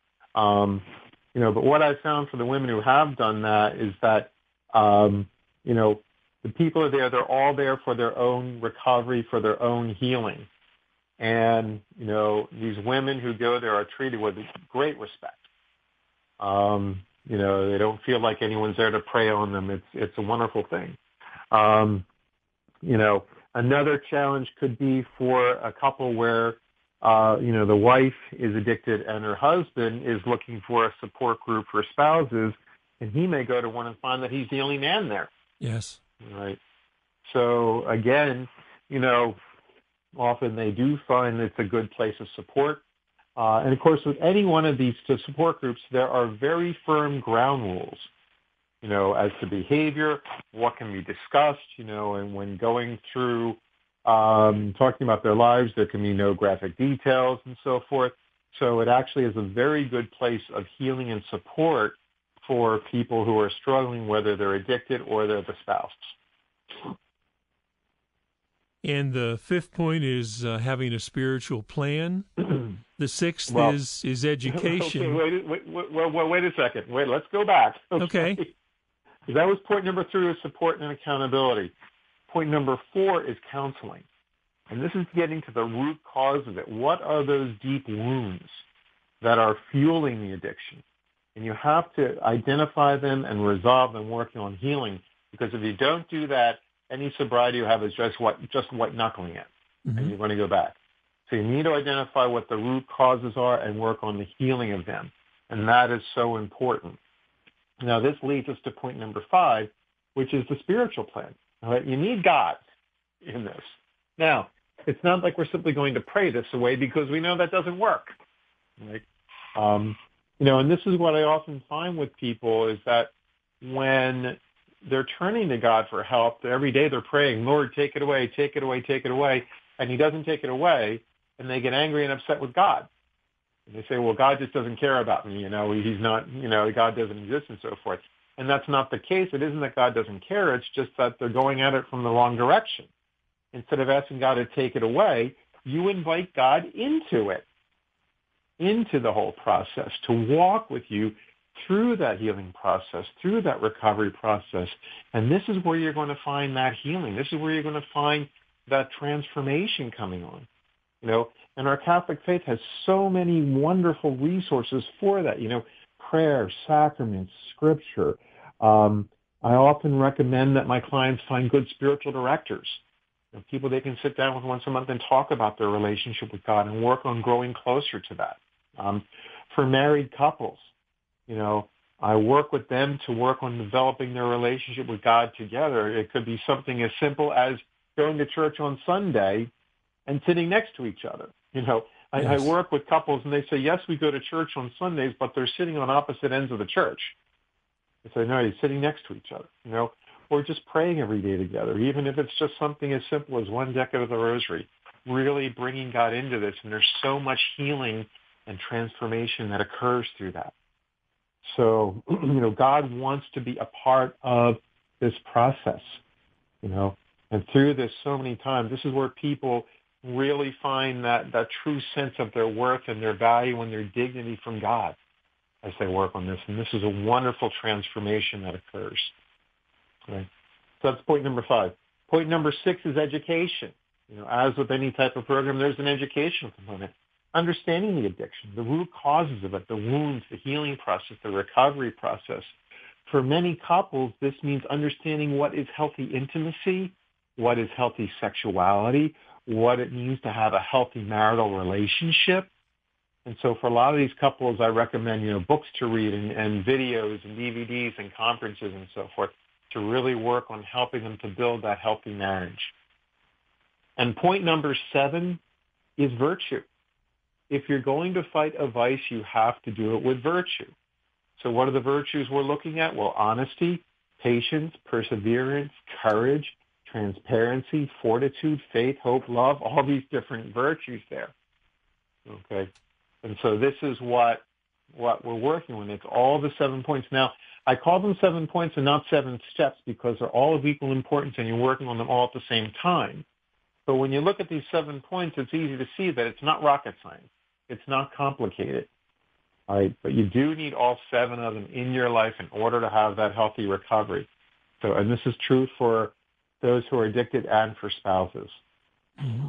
But what I've found for the women who have done that is that, the people are there, they're all there for their own recovery, for their own healing. And, these women who go there are treated with great respect. They don't feel like anyone's there to prey on them. It's a wonderful thing. Another challenge could be for a couple where, the wife is addicted and her husband is looking for a support group for spouses, and he may go to one and find that he's the only man there. Yes. Right. So again, often they do find it's a good place of support. And of course, with any one of these support groups, there are very firm ground rules, as to behavior, what can be discussed, and when going through talking about their lives, there can be no graphic details and so forth. So it actually is a very good place of healing and support for people who are struggling, whether they're addicted or they're the spouse. And the fifth point is having a spiritual plan. The sixth is education. Okay, wait a second. Let's go back. Okay. That was point number 3, was support and accountability. Point number 4 is counseling. And this is getting to the root cause of it. What are those deep wounds that are fueling the addiction? And you have to identify them and resolve them, working on healing. Because if you don't do that, any sobriety you have is just white knuckling it, and you're going to go back. So you need to identify what the root causes are and work on the healing of them, and that is so important. Now, this leads us to point number 5, which is the spiritual plan. All right? You need God in this. Now, it's not like we're simply going to pray this away, because we know that doesn't work. Right? And this is what I often find with people is that when they're turning to God for help, every day they're praying, Lord, take it away, take it away, take it away, and he doesn't take it away, and they get angry and upset with God. And they say, well, God just doesn't care about me, he's not, God doesn't exist and so forth. And that's not the case. It isn't that God doesn't care. It's just that they're going at it from the wrong direction. Instead of asking God to take it away, you invite God into it, into the whole process, to walk with you through that healing process, through that recovery process. And this is where you're going to find that healing. This is where you're going to find that transformation coming on. And our Catholic faith has so many wonderful resources for that, prayer, sacraments, scripture. I often recommend that my clients find good spiritual directors, people they can sit down with once a month and talk about their relationship with God and work on growing closer to that. For married couples, I work with them to work on developing their relationship with God together. It could be something as simple as going to church on Sunday and sitting next to each other. I work with couples and they say, yes, we go to church on Sundays, but they're sitting on opposite ends of the church. I say, no, you're sitting next to each other, or just praying every day together, even if it's just something as simple as one decade of the rosary, really bringing God into this. And there's so much healing and transformation that occurs through that. So, God wants to be a part of this process, and through this so many times, this is where people really find that true sense of their worth and their value and their dignity from God as they work on this. And this is a wonderful transformation that occurs. Okay? So that's point number 5. Point number 6 is education. As with any type of program, there's an educational component. Understanding the addiction, the root causes of it, the wounds, the healing process, the recovery process. For many couples, this means understanding what is healthy intimacy, what is healthy sexuality, what it means to have a healthy marital relationship. And so for a lot of these couples, I recommend, books to read and videos and DVDs and conferences and so forth to really work on helping them to build that healthy marriage. And point number 7 is virtue. If you're going to fight a vice, you have to do it with virtue. So what are the virtues we're looking at? Well, honesty, patience, perseverance, courage, transparency, fortitude, faith, hope, love, all these different virtues there. Okay? And so this is what we're working on. It's all the 7 points. Now, I call them 7 points and not 7 steps because they're all of equal importance and you're working on them all at the same time. But when you look at these 7 points, it's easy to see that it's not rocket science. It's not complicated. All right? But you do need all 7 of them in your life in order to have that healthy recovery. So, and this is true for those who are addicted and for spouses. Mm-hmm.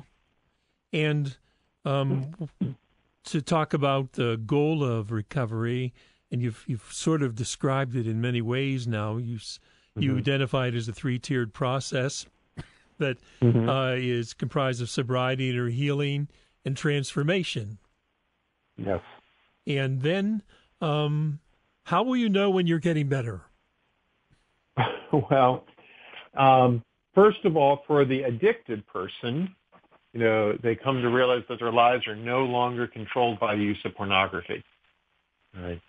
And to talk about the goal of recovery, and you've sort of described it in many ways now. You identify it as a three-tiered process that is comprised of sobriety, inner healing, and transformation. Yes. And then, how will you know when you're getting better? Well, first of all, for the addicted person, they come to realize that their lives are no longer controlled by the use of pornography. Right.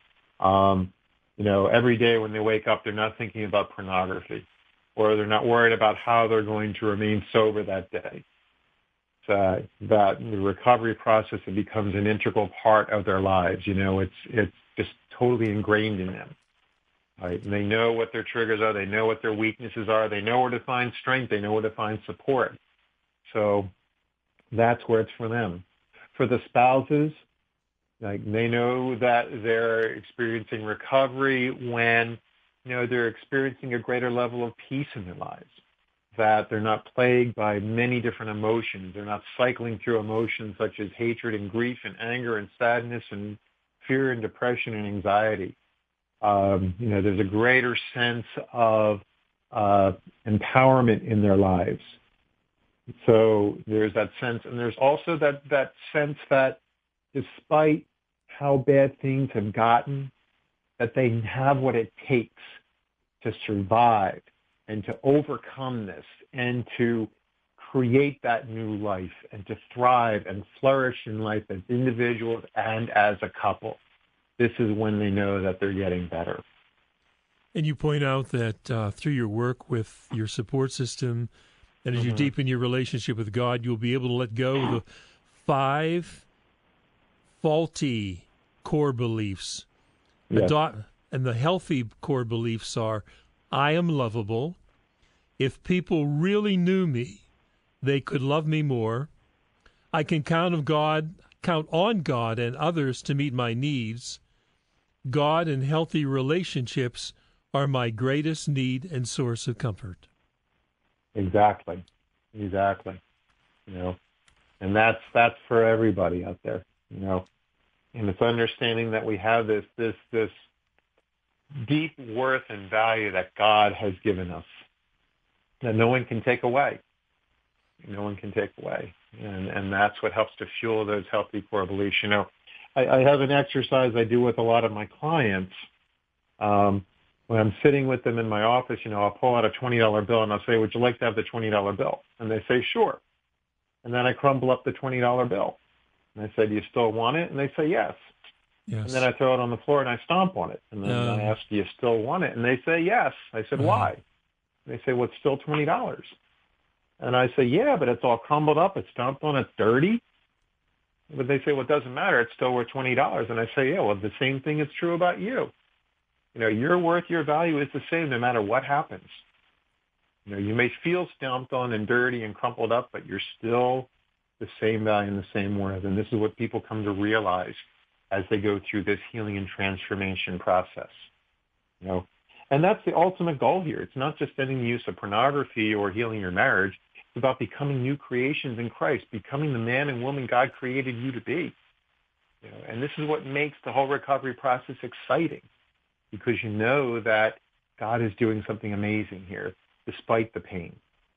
Every day when they wake up, they're not thinking about pornography, or they're not worried about how they're going to remain sober that day. That the recovery process, it becomes an integral part of their lives. It's just totally ingrained in them. Right? And they know what their triggers are. They know what their weaknesses are. They know where to find strength. They know where to find support. So that's where it's for them. For the spouses, they know that they're experiencing recovery when, they're experiencing a greater level of peace in their lives, that they're not plagued by many different emotions. They're not cycling through emotions such as hatred and grief and anger and sadness and fear and depression and anxiety. There's a greater sense of empowerment in their lives. So there's that sense, and there's also that sense that despite how bad things have gotten, that they have what it takes to survive and to overcome this and to create that new life and to thrive and flourish in life as individuals and as a couple. This is when they know that they're getting better. And you point out that through your work with your support system and as you deepen your relationship with God, you'll be able to let go of the 5 faulty core beliefs. Yes. And the healthy core beliefs are, I am lovable. If people really knew me, they could love me more. I can count on God and others to meet my needs. God and healthy relationships are my greatest need and source of comfort. Exactly. And that's for everybody out there, And it's understanding that we have this deep worth and value that God has given us that no one can take away. And that's what helps to fuel those healthy core beliefs. I have an exercise I do with a lot of my clients. When I'm sitting with them in my office, I'll pull out a $20 bill and I'll say, would you like to have the $20 bill? And they say, sure. And then I crumble up the $20 bill. And I say, do you still want it? And they say, yes. And then I throw it on the floor and I stomp on it. And then I ask, do you still want it? And they say, yes. I said, why? And they say, well, it's still $20. And I say, yeah, but it's all crumbled up. It's stomped on. It's dirty. But they say, well, it doesn't matter. It's still worth $20. And I say, yeah, well, the same thing is true about you. Your worth, your value is the same no matter what happens. You may feel stomped on and dirty and crumpled up, but you're still the same value and the same worth. And this is what people come to realize as they go through this healing and transformation process. And that's the ultimate goal here. It's not just ending the use of pornography or healing your marriage. It's about becoming new creations in Christ, becoming the man and woman God created you to be. And this is what makes the whole recovery process exciting, because you know that God is doing something amazing here, despite the pain.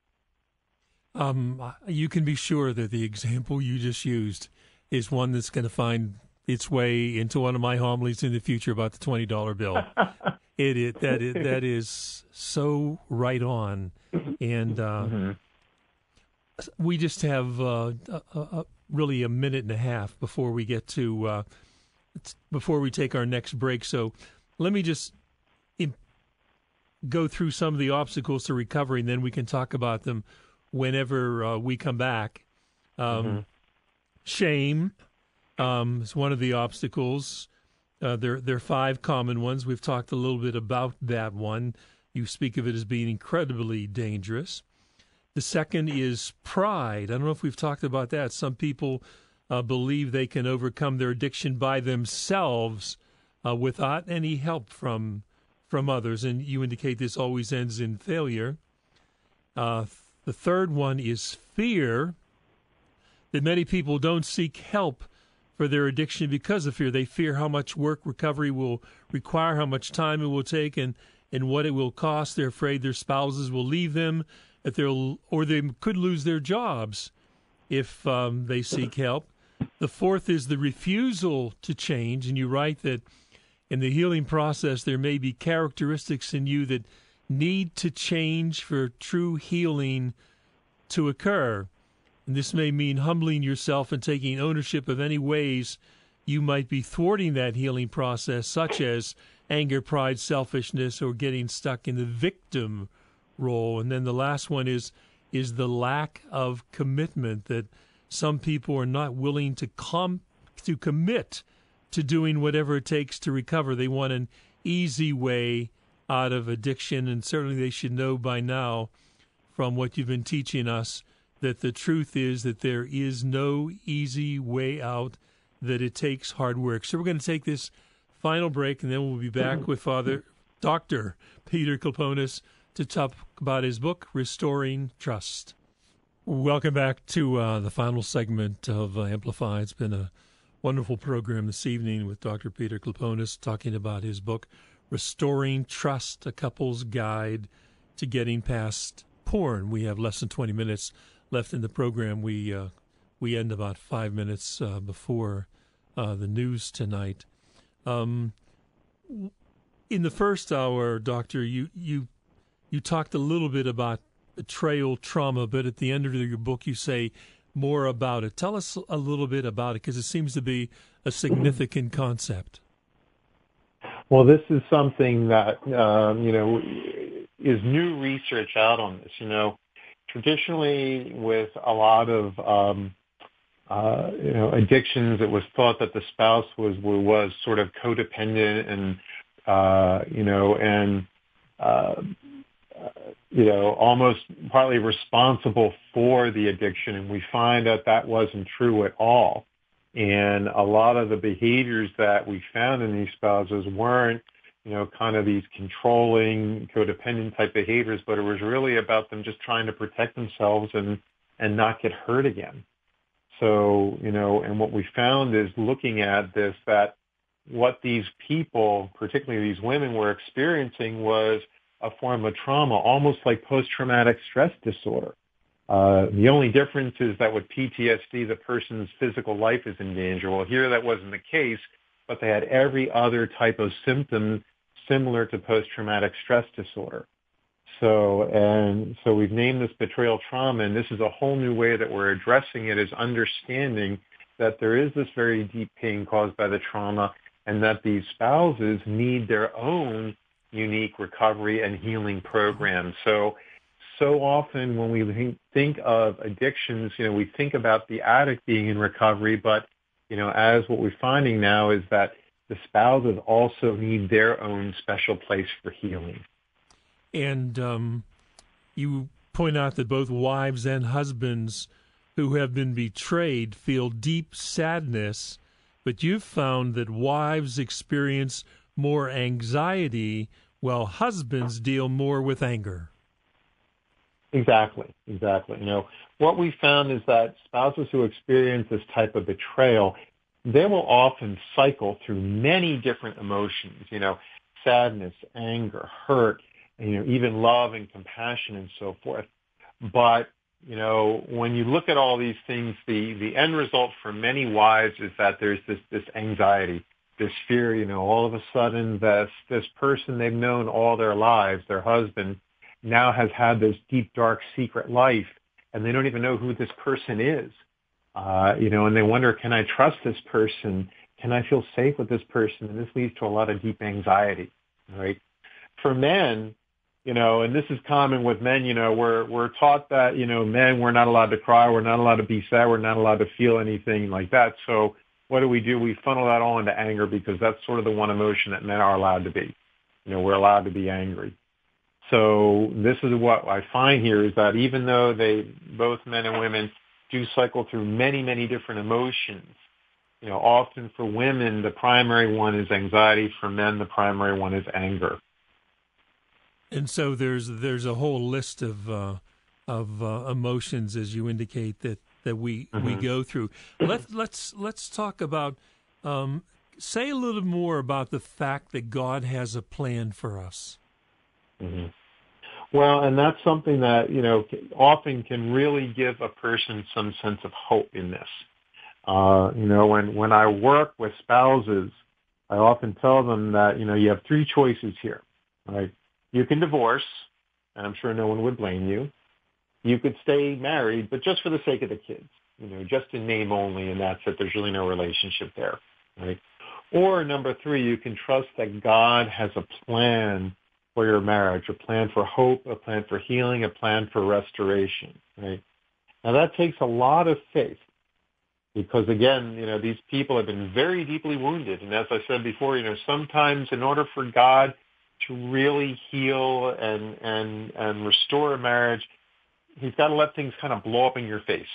You can be sure that the example you just used is one that's going to find its way into one of my homilies in the future about the $20 bill. That is so right on, and we just have really a minute and a half before we get to before we take our next break. So let me just go through some of the obstacles to recovery, and then we can talk about them whenever we come back. Shame is one of the obstacles. There are 5 common ones. We've talked a little bit about that one. You speak of it as being incredibly dangerous. The second is pride. I don't know if we've talked about that. Some people believe they can overcome their addiction by themselves without any help from others, and you indicate this always ends in failure. The third one is fear, that many people don't seek help for their addiction because of fear. They fear how much work recovery will require, how much time it will take, and what it will cost. They're afraid their spouses will leave them, or they could lose their jobs if they seek help. The fourth is the refusal to change, and you write that in the healing process there may be characteristics in you that need to change for true healing to occur. And this may mean humbling yourself and taking ownership of any ways you might be thwarting that healing process, such as anger, pride, selfishness, or getting stuck in the victim role. And then the last one is the lack of commitment, that some people are not willing to commit to doing whatever it takes to recover. They want an easy way out of addiction, and certainly they should know by now from what you've been teaching us that the truth is that there is no easy way out, that it takes hard work. So we're going to take this final break, and then we'll be back with Dr. Peter Kloponis to talk about his book, Restoring Trust. Welcome back to the final segment of Amplify. It's been a wonderful program this evening with Dr. Peter Kloponis talking about his book, Restoring Trust, a couple's guide to getting past porn. We have less than 20 minutes left in the program. We end about 5 minutes before the news tonight. In the first hour, Doctor, you talked a little bit about betrayal trauma, but at the end of your book you say more about it. Tell us a little bit about it, because it seems to be a significant concept. Well, this is something that is new research out on this. Traditionally, with a lot of addictions, it was thought that the spouse was sort of codependent and almost partly responsible for the addiction, and we find that wasn't true at all. And a lot of the behaviors that we found in these spouses weren't, kind of these controlling, codependent type behaviors, but it was really about them just trying to protect themselves and not get hurt again. So, and what we found is looking at this, that what these people, particularly these women, were experiencing was a form of trauma, almost like post-traumatic stress disorder. The only difference is that with PTSD, the person's physical life is in danger. Well, here that wasn't the case, but they had every other type of symptom similar to post-traumatic stress disorder. So we've named this betrayal trauma, and this is a whole new way that we're addressing it, is understanding that there is this very deep pain caused by the trauma, and that these spouses need their own unique recovery and healing program. So often when we think of addictions, we think about the addict being in recovery, but, as what we're finding now is that the spouses also need their own special place for healing. And you point out that both wives and husbands who have been betrayed feel deep sadness, but you've found that wives experience more anxiety while husbands deal more with anger. Exactly. What we found is that spouses who experience this type of betrayal, they will often cycle through many different emotions, sadness, anger, hurt, even love and compassion and so forth. But, when you look at all these things, the end result for many wives is that there's this anxiety, this fear, all of a sudden this person they've known all their lives, their husband, now has had this deep, dark, secret life, and they don't even know who this person is. And they wonder, can I trust this person? Can I feel safe with this person? And this leads to a lot of deep anxiety, right? For men, and this is common with men, we're taught that, men, we're not allowed to cry, we're not allowed to be sad, we're not allowed to feel anything like that. So what do? We funnel that all into anger, because that's sort of the one emotion that men are allowed to be. We're allowed to be angry. So this is what I find here, is that even though both men and women do cycle through many, many different emotions, often for women, the primary one is anxiety. For men, the primary one is anger. And so there's a whole list of emotions, as you indicate, that that we go through. Let's talk about say a little more about the fact that God has a plan for us. Mm-hmm. Well, and that's something that, often can really give a person some sense of hope in this. When I work with spouses, I often tell them that, you have three choices here, right? You can divorce, and I'm sure no one would blame you. You could stay married, but just for the sake of the kids, just in name only, and that's it. There's really no relationship there, right? Or number three, you can trust that God has a plan for your marriage, a plan for hope, a plan for healing, a plan for restoration, right? Now that takes a lot of faith because again, these people have been very deeply wounded. And as I said before, sometimes in order for God to really heal and restore a marriage, he's got to let things kind of blow up in your face,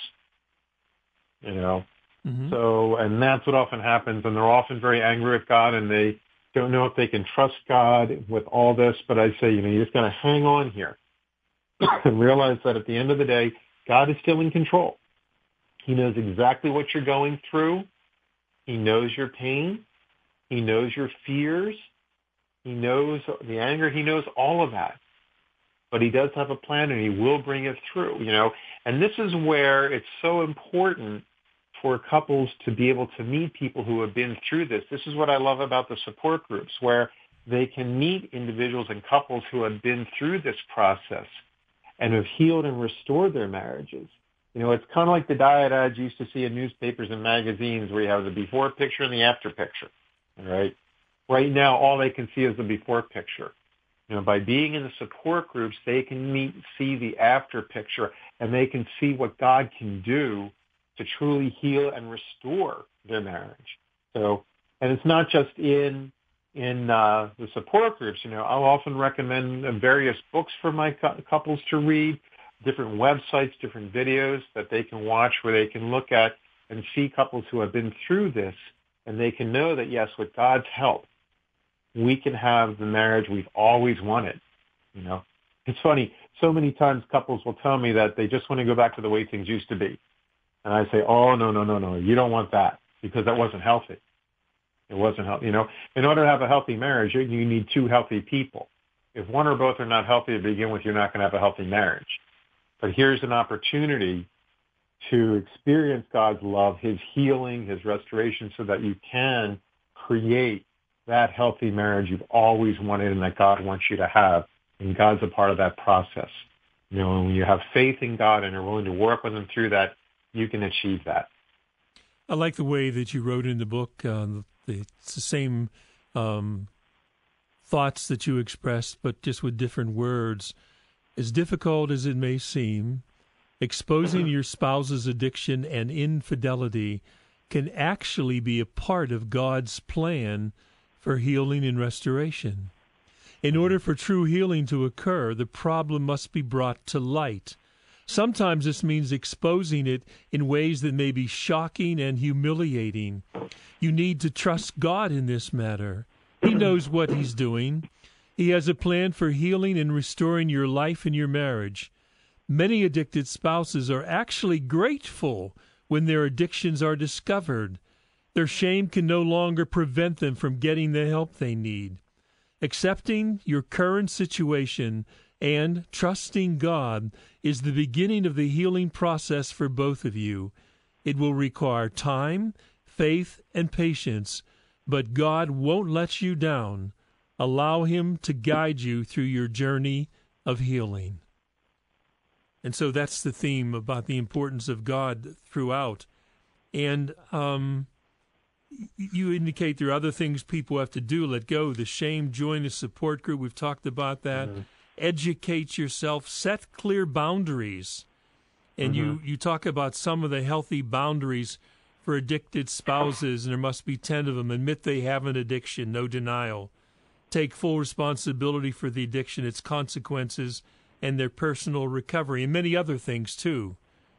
Mm-hmm. So, and that's what often happens. And they're often very angry with God and they don't know if they can trust God with all this. But I say, you just got to hang on here and realize that at the end of the day, God is still in control. He knows exactly what you're going through. He knows your pain. He knows your fears. He knows the anger. He knows all of that. But he does have a plan and he will bring it through, And this is where it's so important for couples to be able to meet people who have been through this. This is what I love about the support groups, where they can meet individuals and couples who have been through this process and have healed and restored their marriages. It's kind of like the diet ads you used to see in newspapers and magazines where you have the before picture and the after picture, right? Right now, all they can see is the before picture. By being in the support groups, they can see the after picture, and they can see what God can do to truly heal and restore their marriage. So, and it's not just in the support groups. I'll often recommend various books for my couples to read, different websites, different videos that they can watch where they can look at and see couples who have been through this, and they can know that, yes, with God's help, we can have the marriage we've always wanted. It's funny. So many times couples will tell me that they just want to go back to the way things used to be. And I say, oh, no. You don't want that because that wasn't healthy. It wasn't healthy. In order to have a healthy marriage, you need two healthy people. If one or both are not healthy to begin with, you're not going to have a healthy marriage. But here's an opportunity to experience God's love, his healing, his restoration, so that you can create that healthy marriage you've always wanted and that God wants you to have. And God's a part of that process. And when you have faith in God and are willing to work with him through that, you can achieve that. I like the way that you wrote in the book. It's the same thoughts that you expressed, but just with different words. As difficult as it may seem, exposing your spouse's addiction and infidelity can actually be a part of God's plan for healing and restoration. In order for true healing to occur, the problem must be brought to light. Sometimes this means exposing it in ways that may be shocking and humiliating. You need to trust God in this matter. He knows what he's doing. He has a plan for healing and restoring your life and your marriage. Many addicted spouses are actually grateful when their addictions are discovered. Their shame can no longer prevent them from getting the help they need. Accepting your current situation and trusting God is the beginning of the healing process for both of you. It will require time, faith, and patience, but God won't let you down. Allow him to guide you through your journey of healing. And so that's the theme about the importance of God throughout. And you indicate there are other things people have to do. Let go of the shame, join the support group. We've talked about that. Mm-hmm. Educate yourself, set clear boundaries. And you talk about some of the healthy boundaries for addicted spouses, and there must be 10 of them. Admit they have an addiction, no denial. Take full responsibility for the addiction, its consequences, and their personal recovery, and many other things too.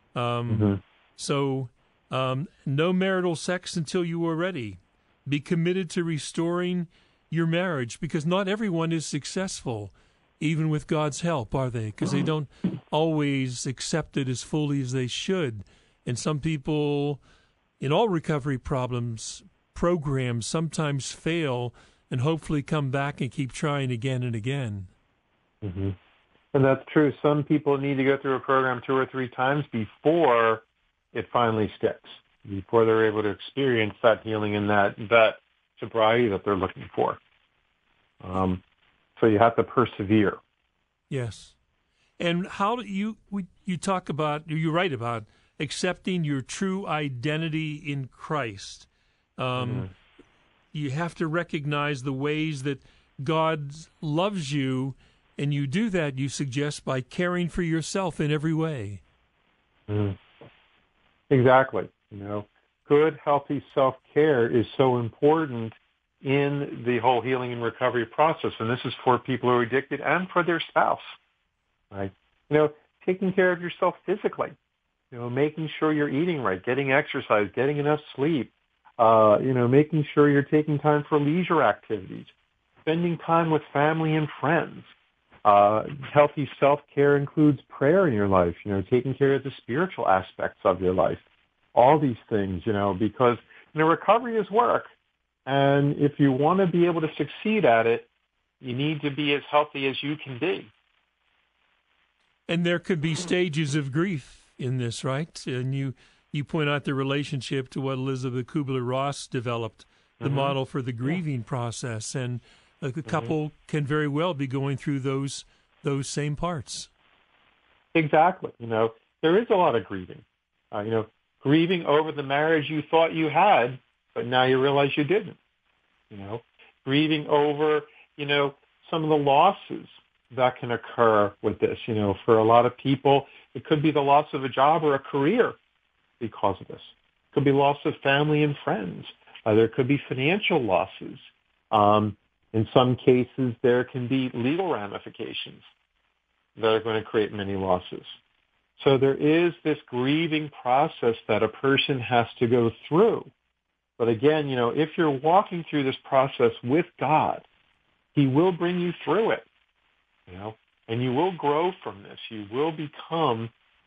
So no marital sex until you are ready. Be committed to restoring your marriage, because not everyone is successful, even with God's help, are they? Because they don't always accept it as fully as they should. And some people in all recovery programs sometimes fail and hopefully come back and keep trying again and again. Mm-hmm. And that's true. Some people need to go through a program 2 or 3 times before it finally sticks, before they're able to experience that healing and that sobriety that they're looking for. So you have to persevere. Yes. And how do you talk about, you write about accepting your true identity in Christ. You have to recognize the ways that God loves you, and you do that, you suggest, by caring for yourself in every way. Exactly. Good, healthy self-care is so important in the whole healing and recovery process, and this is for people who are addicted and for their spouse. Right? Taking care of yourself physically. Making sure you're eating right, getting exercise, getting enough sleep. Making sure you're taking time for leisure activities, spending time with family and friends. Healthy self-care includes prayer in your life, taking care of the spiritual aspects of your life. All these things, because recovery is work. And if you want to be able to succeed at it, you need to be as healthy as you can be. And there could be stages of grief in this, right? And you point out the relationship to what Elizabeth Kubler-Ross developed, the model for the grieving process. And a couple can very well be going through those same parts. Exactly. There is a lot of grieving. Grieving over the marriage you thought you had, but now you realize you didn't. Grieving over, some of the losses that can occur with this. For a lot of people, it could be the loss of a job or a career because of this. It could be loss of family and friends. There could be financial losses. In some cases, there can be legal ramifications that are going to create many losses. So there is this grieving process that a person has to go through. But again, if you're walking through this process with God, He will bring you through it, and you will grow from this. You will become,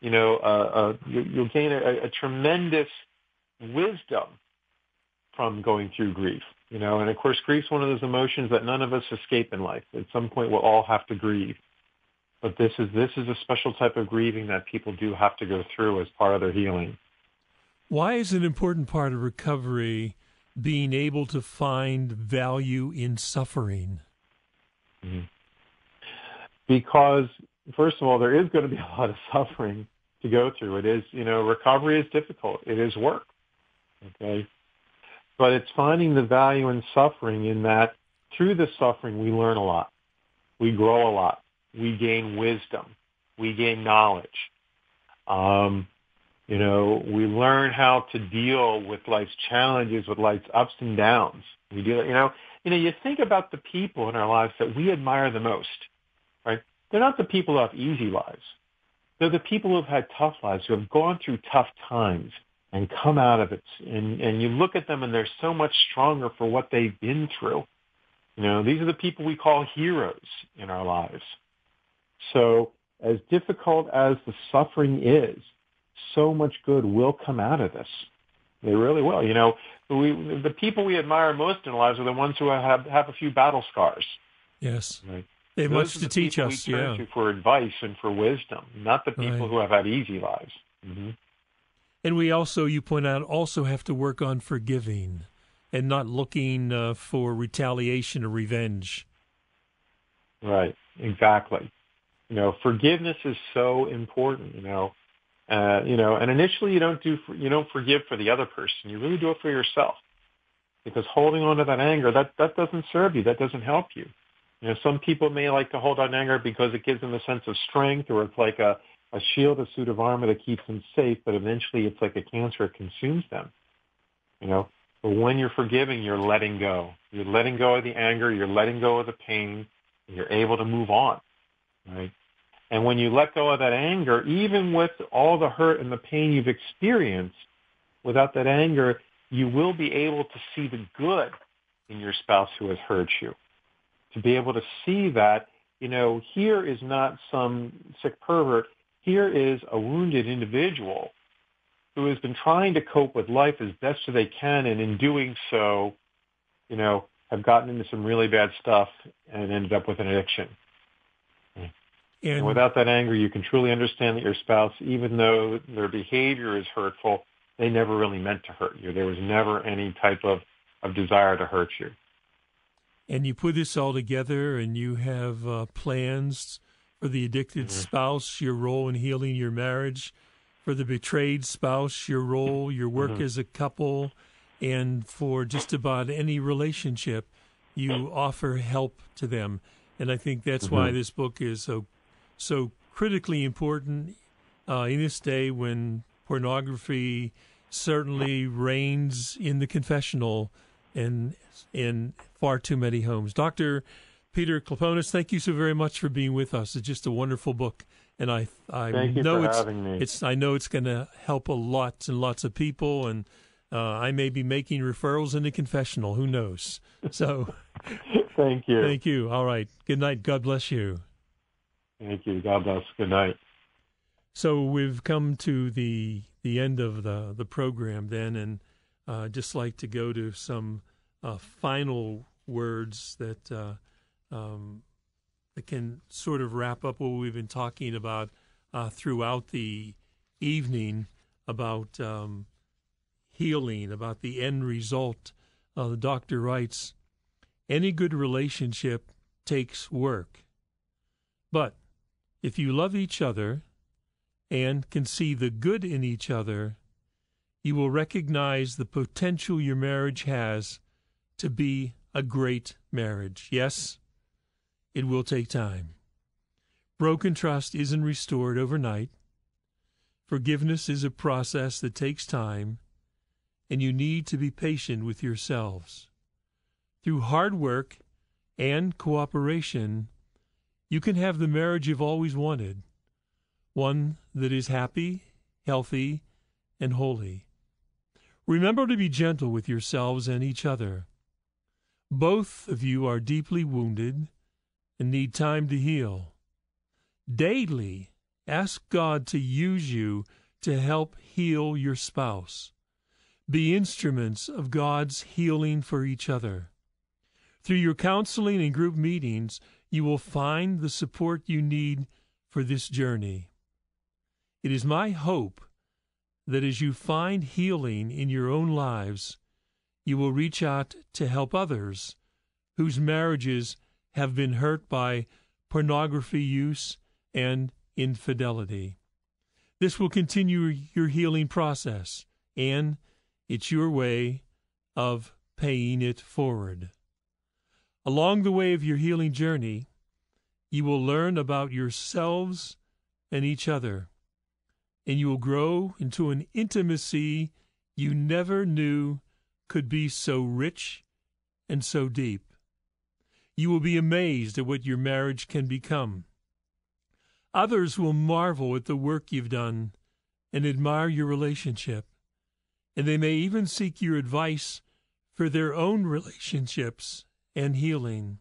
you'll gain a tremendous wisdom from going through grief, and of course, grief's one of those emotions that none of us escape in life. At some point, we'll all have to grieve. But this is a special type of grieving that people do have to go through as part of their healing. Why is an important part of recovery being able to find value in suffering? Because, first of all, there is going to be a lot of suffering to go through. It is, recovery is difficult. It is work. Okay? But it's finding the value in suffering in that through the suffering we learn a lot. We grow a lot. We gain wisdom. We gain knowledge. We learn how to deal with life's challenges, with life's ups and downs. We do, you think about the people in our lives that we admire the most, right? They're not the people who have easy lives. They're the people who have had tough lives, who have gone through tough times and come out of it. And you look at them and they're so much stronger for what they've been through. These are the people we call heroes in our lives. So as difficult as the suffering is, so much good will come out of this. They really will. The people we admire most in our lives are the ones who have a few battle scars. Yes. Right? They have much to teach us. We turn to for advice and for wisdom, not the people who have had easy lives. And we also, you point out, also have to work on forgiving and not looking for retaliation or revenge. Right. Exactly. Forgiveness is so important. And initially you don't forgive for the other person. You really do it for yourself, because holding on to that anger, that doesn't serve you. That doesn't help you. Some people may like to hold on to anger because it gives them a sense of strength, or it's like a shield, a suit of armor that keeps them safe, but eventually it's like a cancer. It consumes them. But when you're forgiving, you're letting go. You're letting go of the anger. You're letting go of the pain. And you're able to move on, right? And when you let go of that anger, even with all the hurt and the pain you've experienced, without that anger, you will be able to see the good in your spouse who has hurt you. To be able to see that, here is not some sick pervert. Here is a wounded individual who has been trying to cope with life as best as they can, and in doing so, have gotten into some really bad stuff and ended up with an addiction. And without that anger, you can truly understand that your spouse, even though their behavior is hurtful, they never really meant to hurt you. There was never any type of desire to hurt you. And you put this all together, and you have plans for the addicted spouse, your role in healing your marriage, for the betrayed spouse, your role, your work as a couple, and for just about any relationship, you offer help to them. And I think that's why this book is so critically important in this day when pornography certainly reigns in the confessional and in far too many homes. Dr. Peter Kloponis, thank you so very much for being with us. It's just a wonderful book, and I thank you know for having me. I know it's going to help lots and lots of people, and I may be making referrals in the confessional. Who knows? So, thank you. Thank you. All right. Good night. God bless you. Thank you. God bless. Good night. So we've come to the end of the program then, and just like to go to some final words that can sort of wrap up what we've been talking about throughout the evening about healing, about the end result. The doctor writes, any good relationship takes work. But if you love each other and can see the good in each other, you will recognize the potential your marriage has to be a great marriage. Yes, it will take time. Broken trust isn't restored overnight. Forgiveness is a process that takes time, and you need to be patient with yourselves. Through hard work and cooperation, you can have the marriage you've always wanted, one that is happy, healthy, and holy. Remember to be gentle with yourselves and each other. Both of you are deeply wounded and need time to heal. Daily, ask God to use you to help heal your spouse. Be instruments of God's healing for each other. Through your counseling and group meetings, you will find the support you need for this journey. It is my hope that as you find healing in your own lives, you will reach out to help others whose marriages have been hurt by pornography use and infidelity. This will continue your healing process, and it's your way of paying it forward. Along the way of your healing journey, you will learn about yourselves and each other, and you will grow into an intimacy you never knew could be so rich and so deep. You will be amazed at what your marriage can become. Others will marvel at the work you've done and admire your relationship, and they may even seek your advice for their own relationships and healing.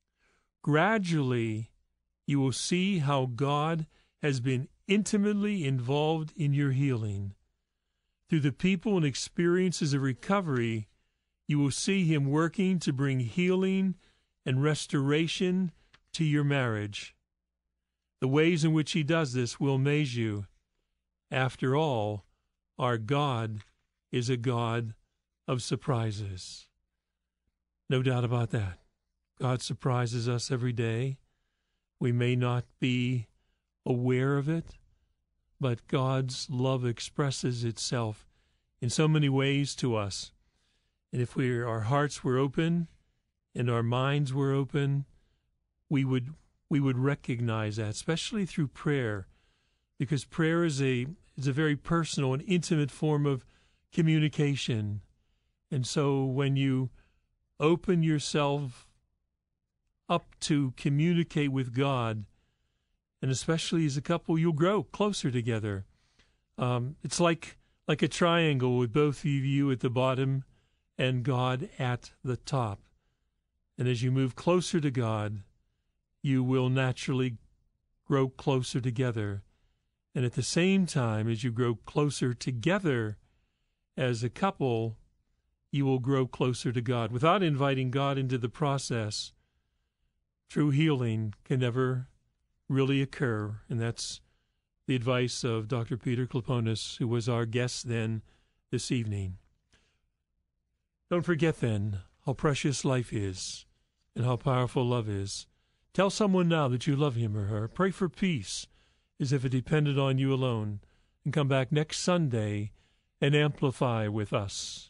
Gradually, you will see how God has been intimately involved in your healing. Through the people and experiences of recovery, you will see Him working to bring healing and restoration to your marriage. The ways in which He does this will amaze you. After all, our God is a God of surprises. No doubt about that. God surprises us every day. We may not be aware of it, but God's love expresses itself in so many ways to us. And if our hearts were open and our minds were open, we would recognize that, especially through prayer, because prayer is a very personal and intimate form of communication. And so when you open yourself up to communicate with God, and especially as a couple, you'll grow closer together. It's like a triangle with both of you at the bottom and God at the top. And as you move closer to God, you will naturally grow closer together. And at the same time, as you grow closer together as a couple, you will grow closer to God. Without inviting God into the process, true healing can never really occur. And that's the advice of Dr. Peter Kloponis, who was our guest then this evening. Don't forget then how precious life is and how powerful love is. Tell someone now that you love him or her. Pray for peace as if it depended on you alone. And come back next Sunday and amplify with us.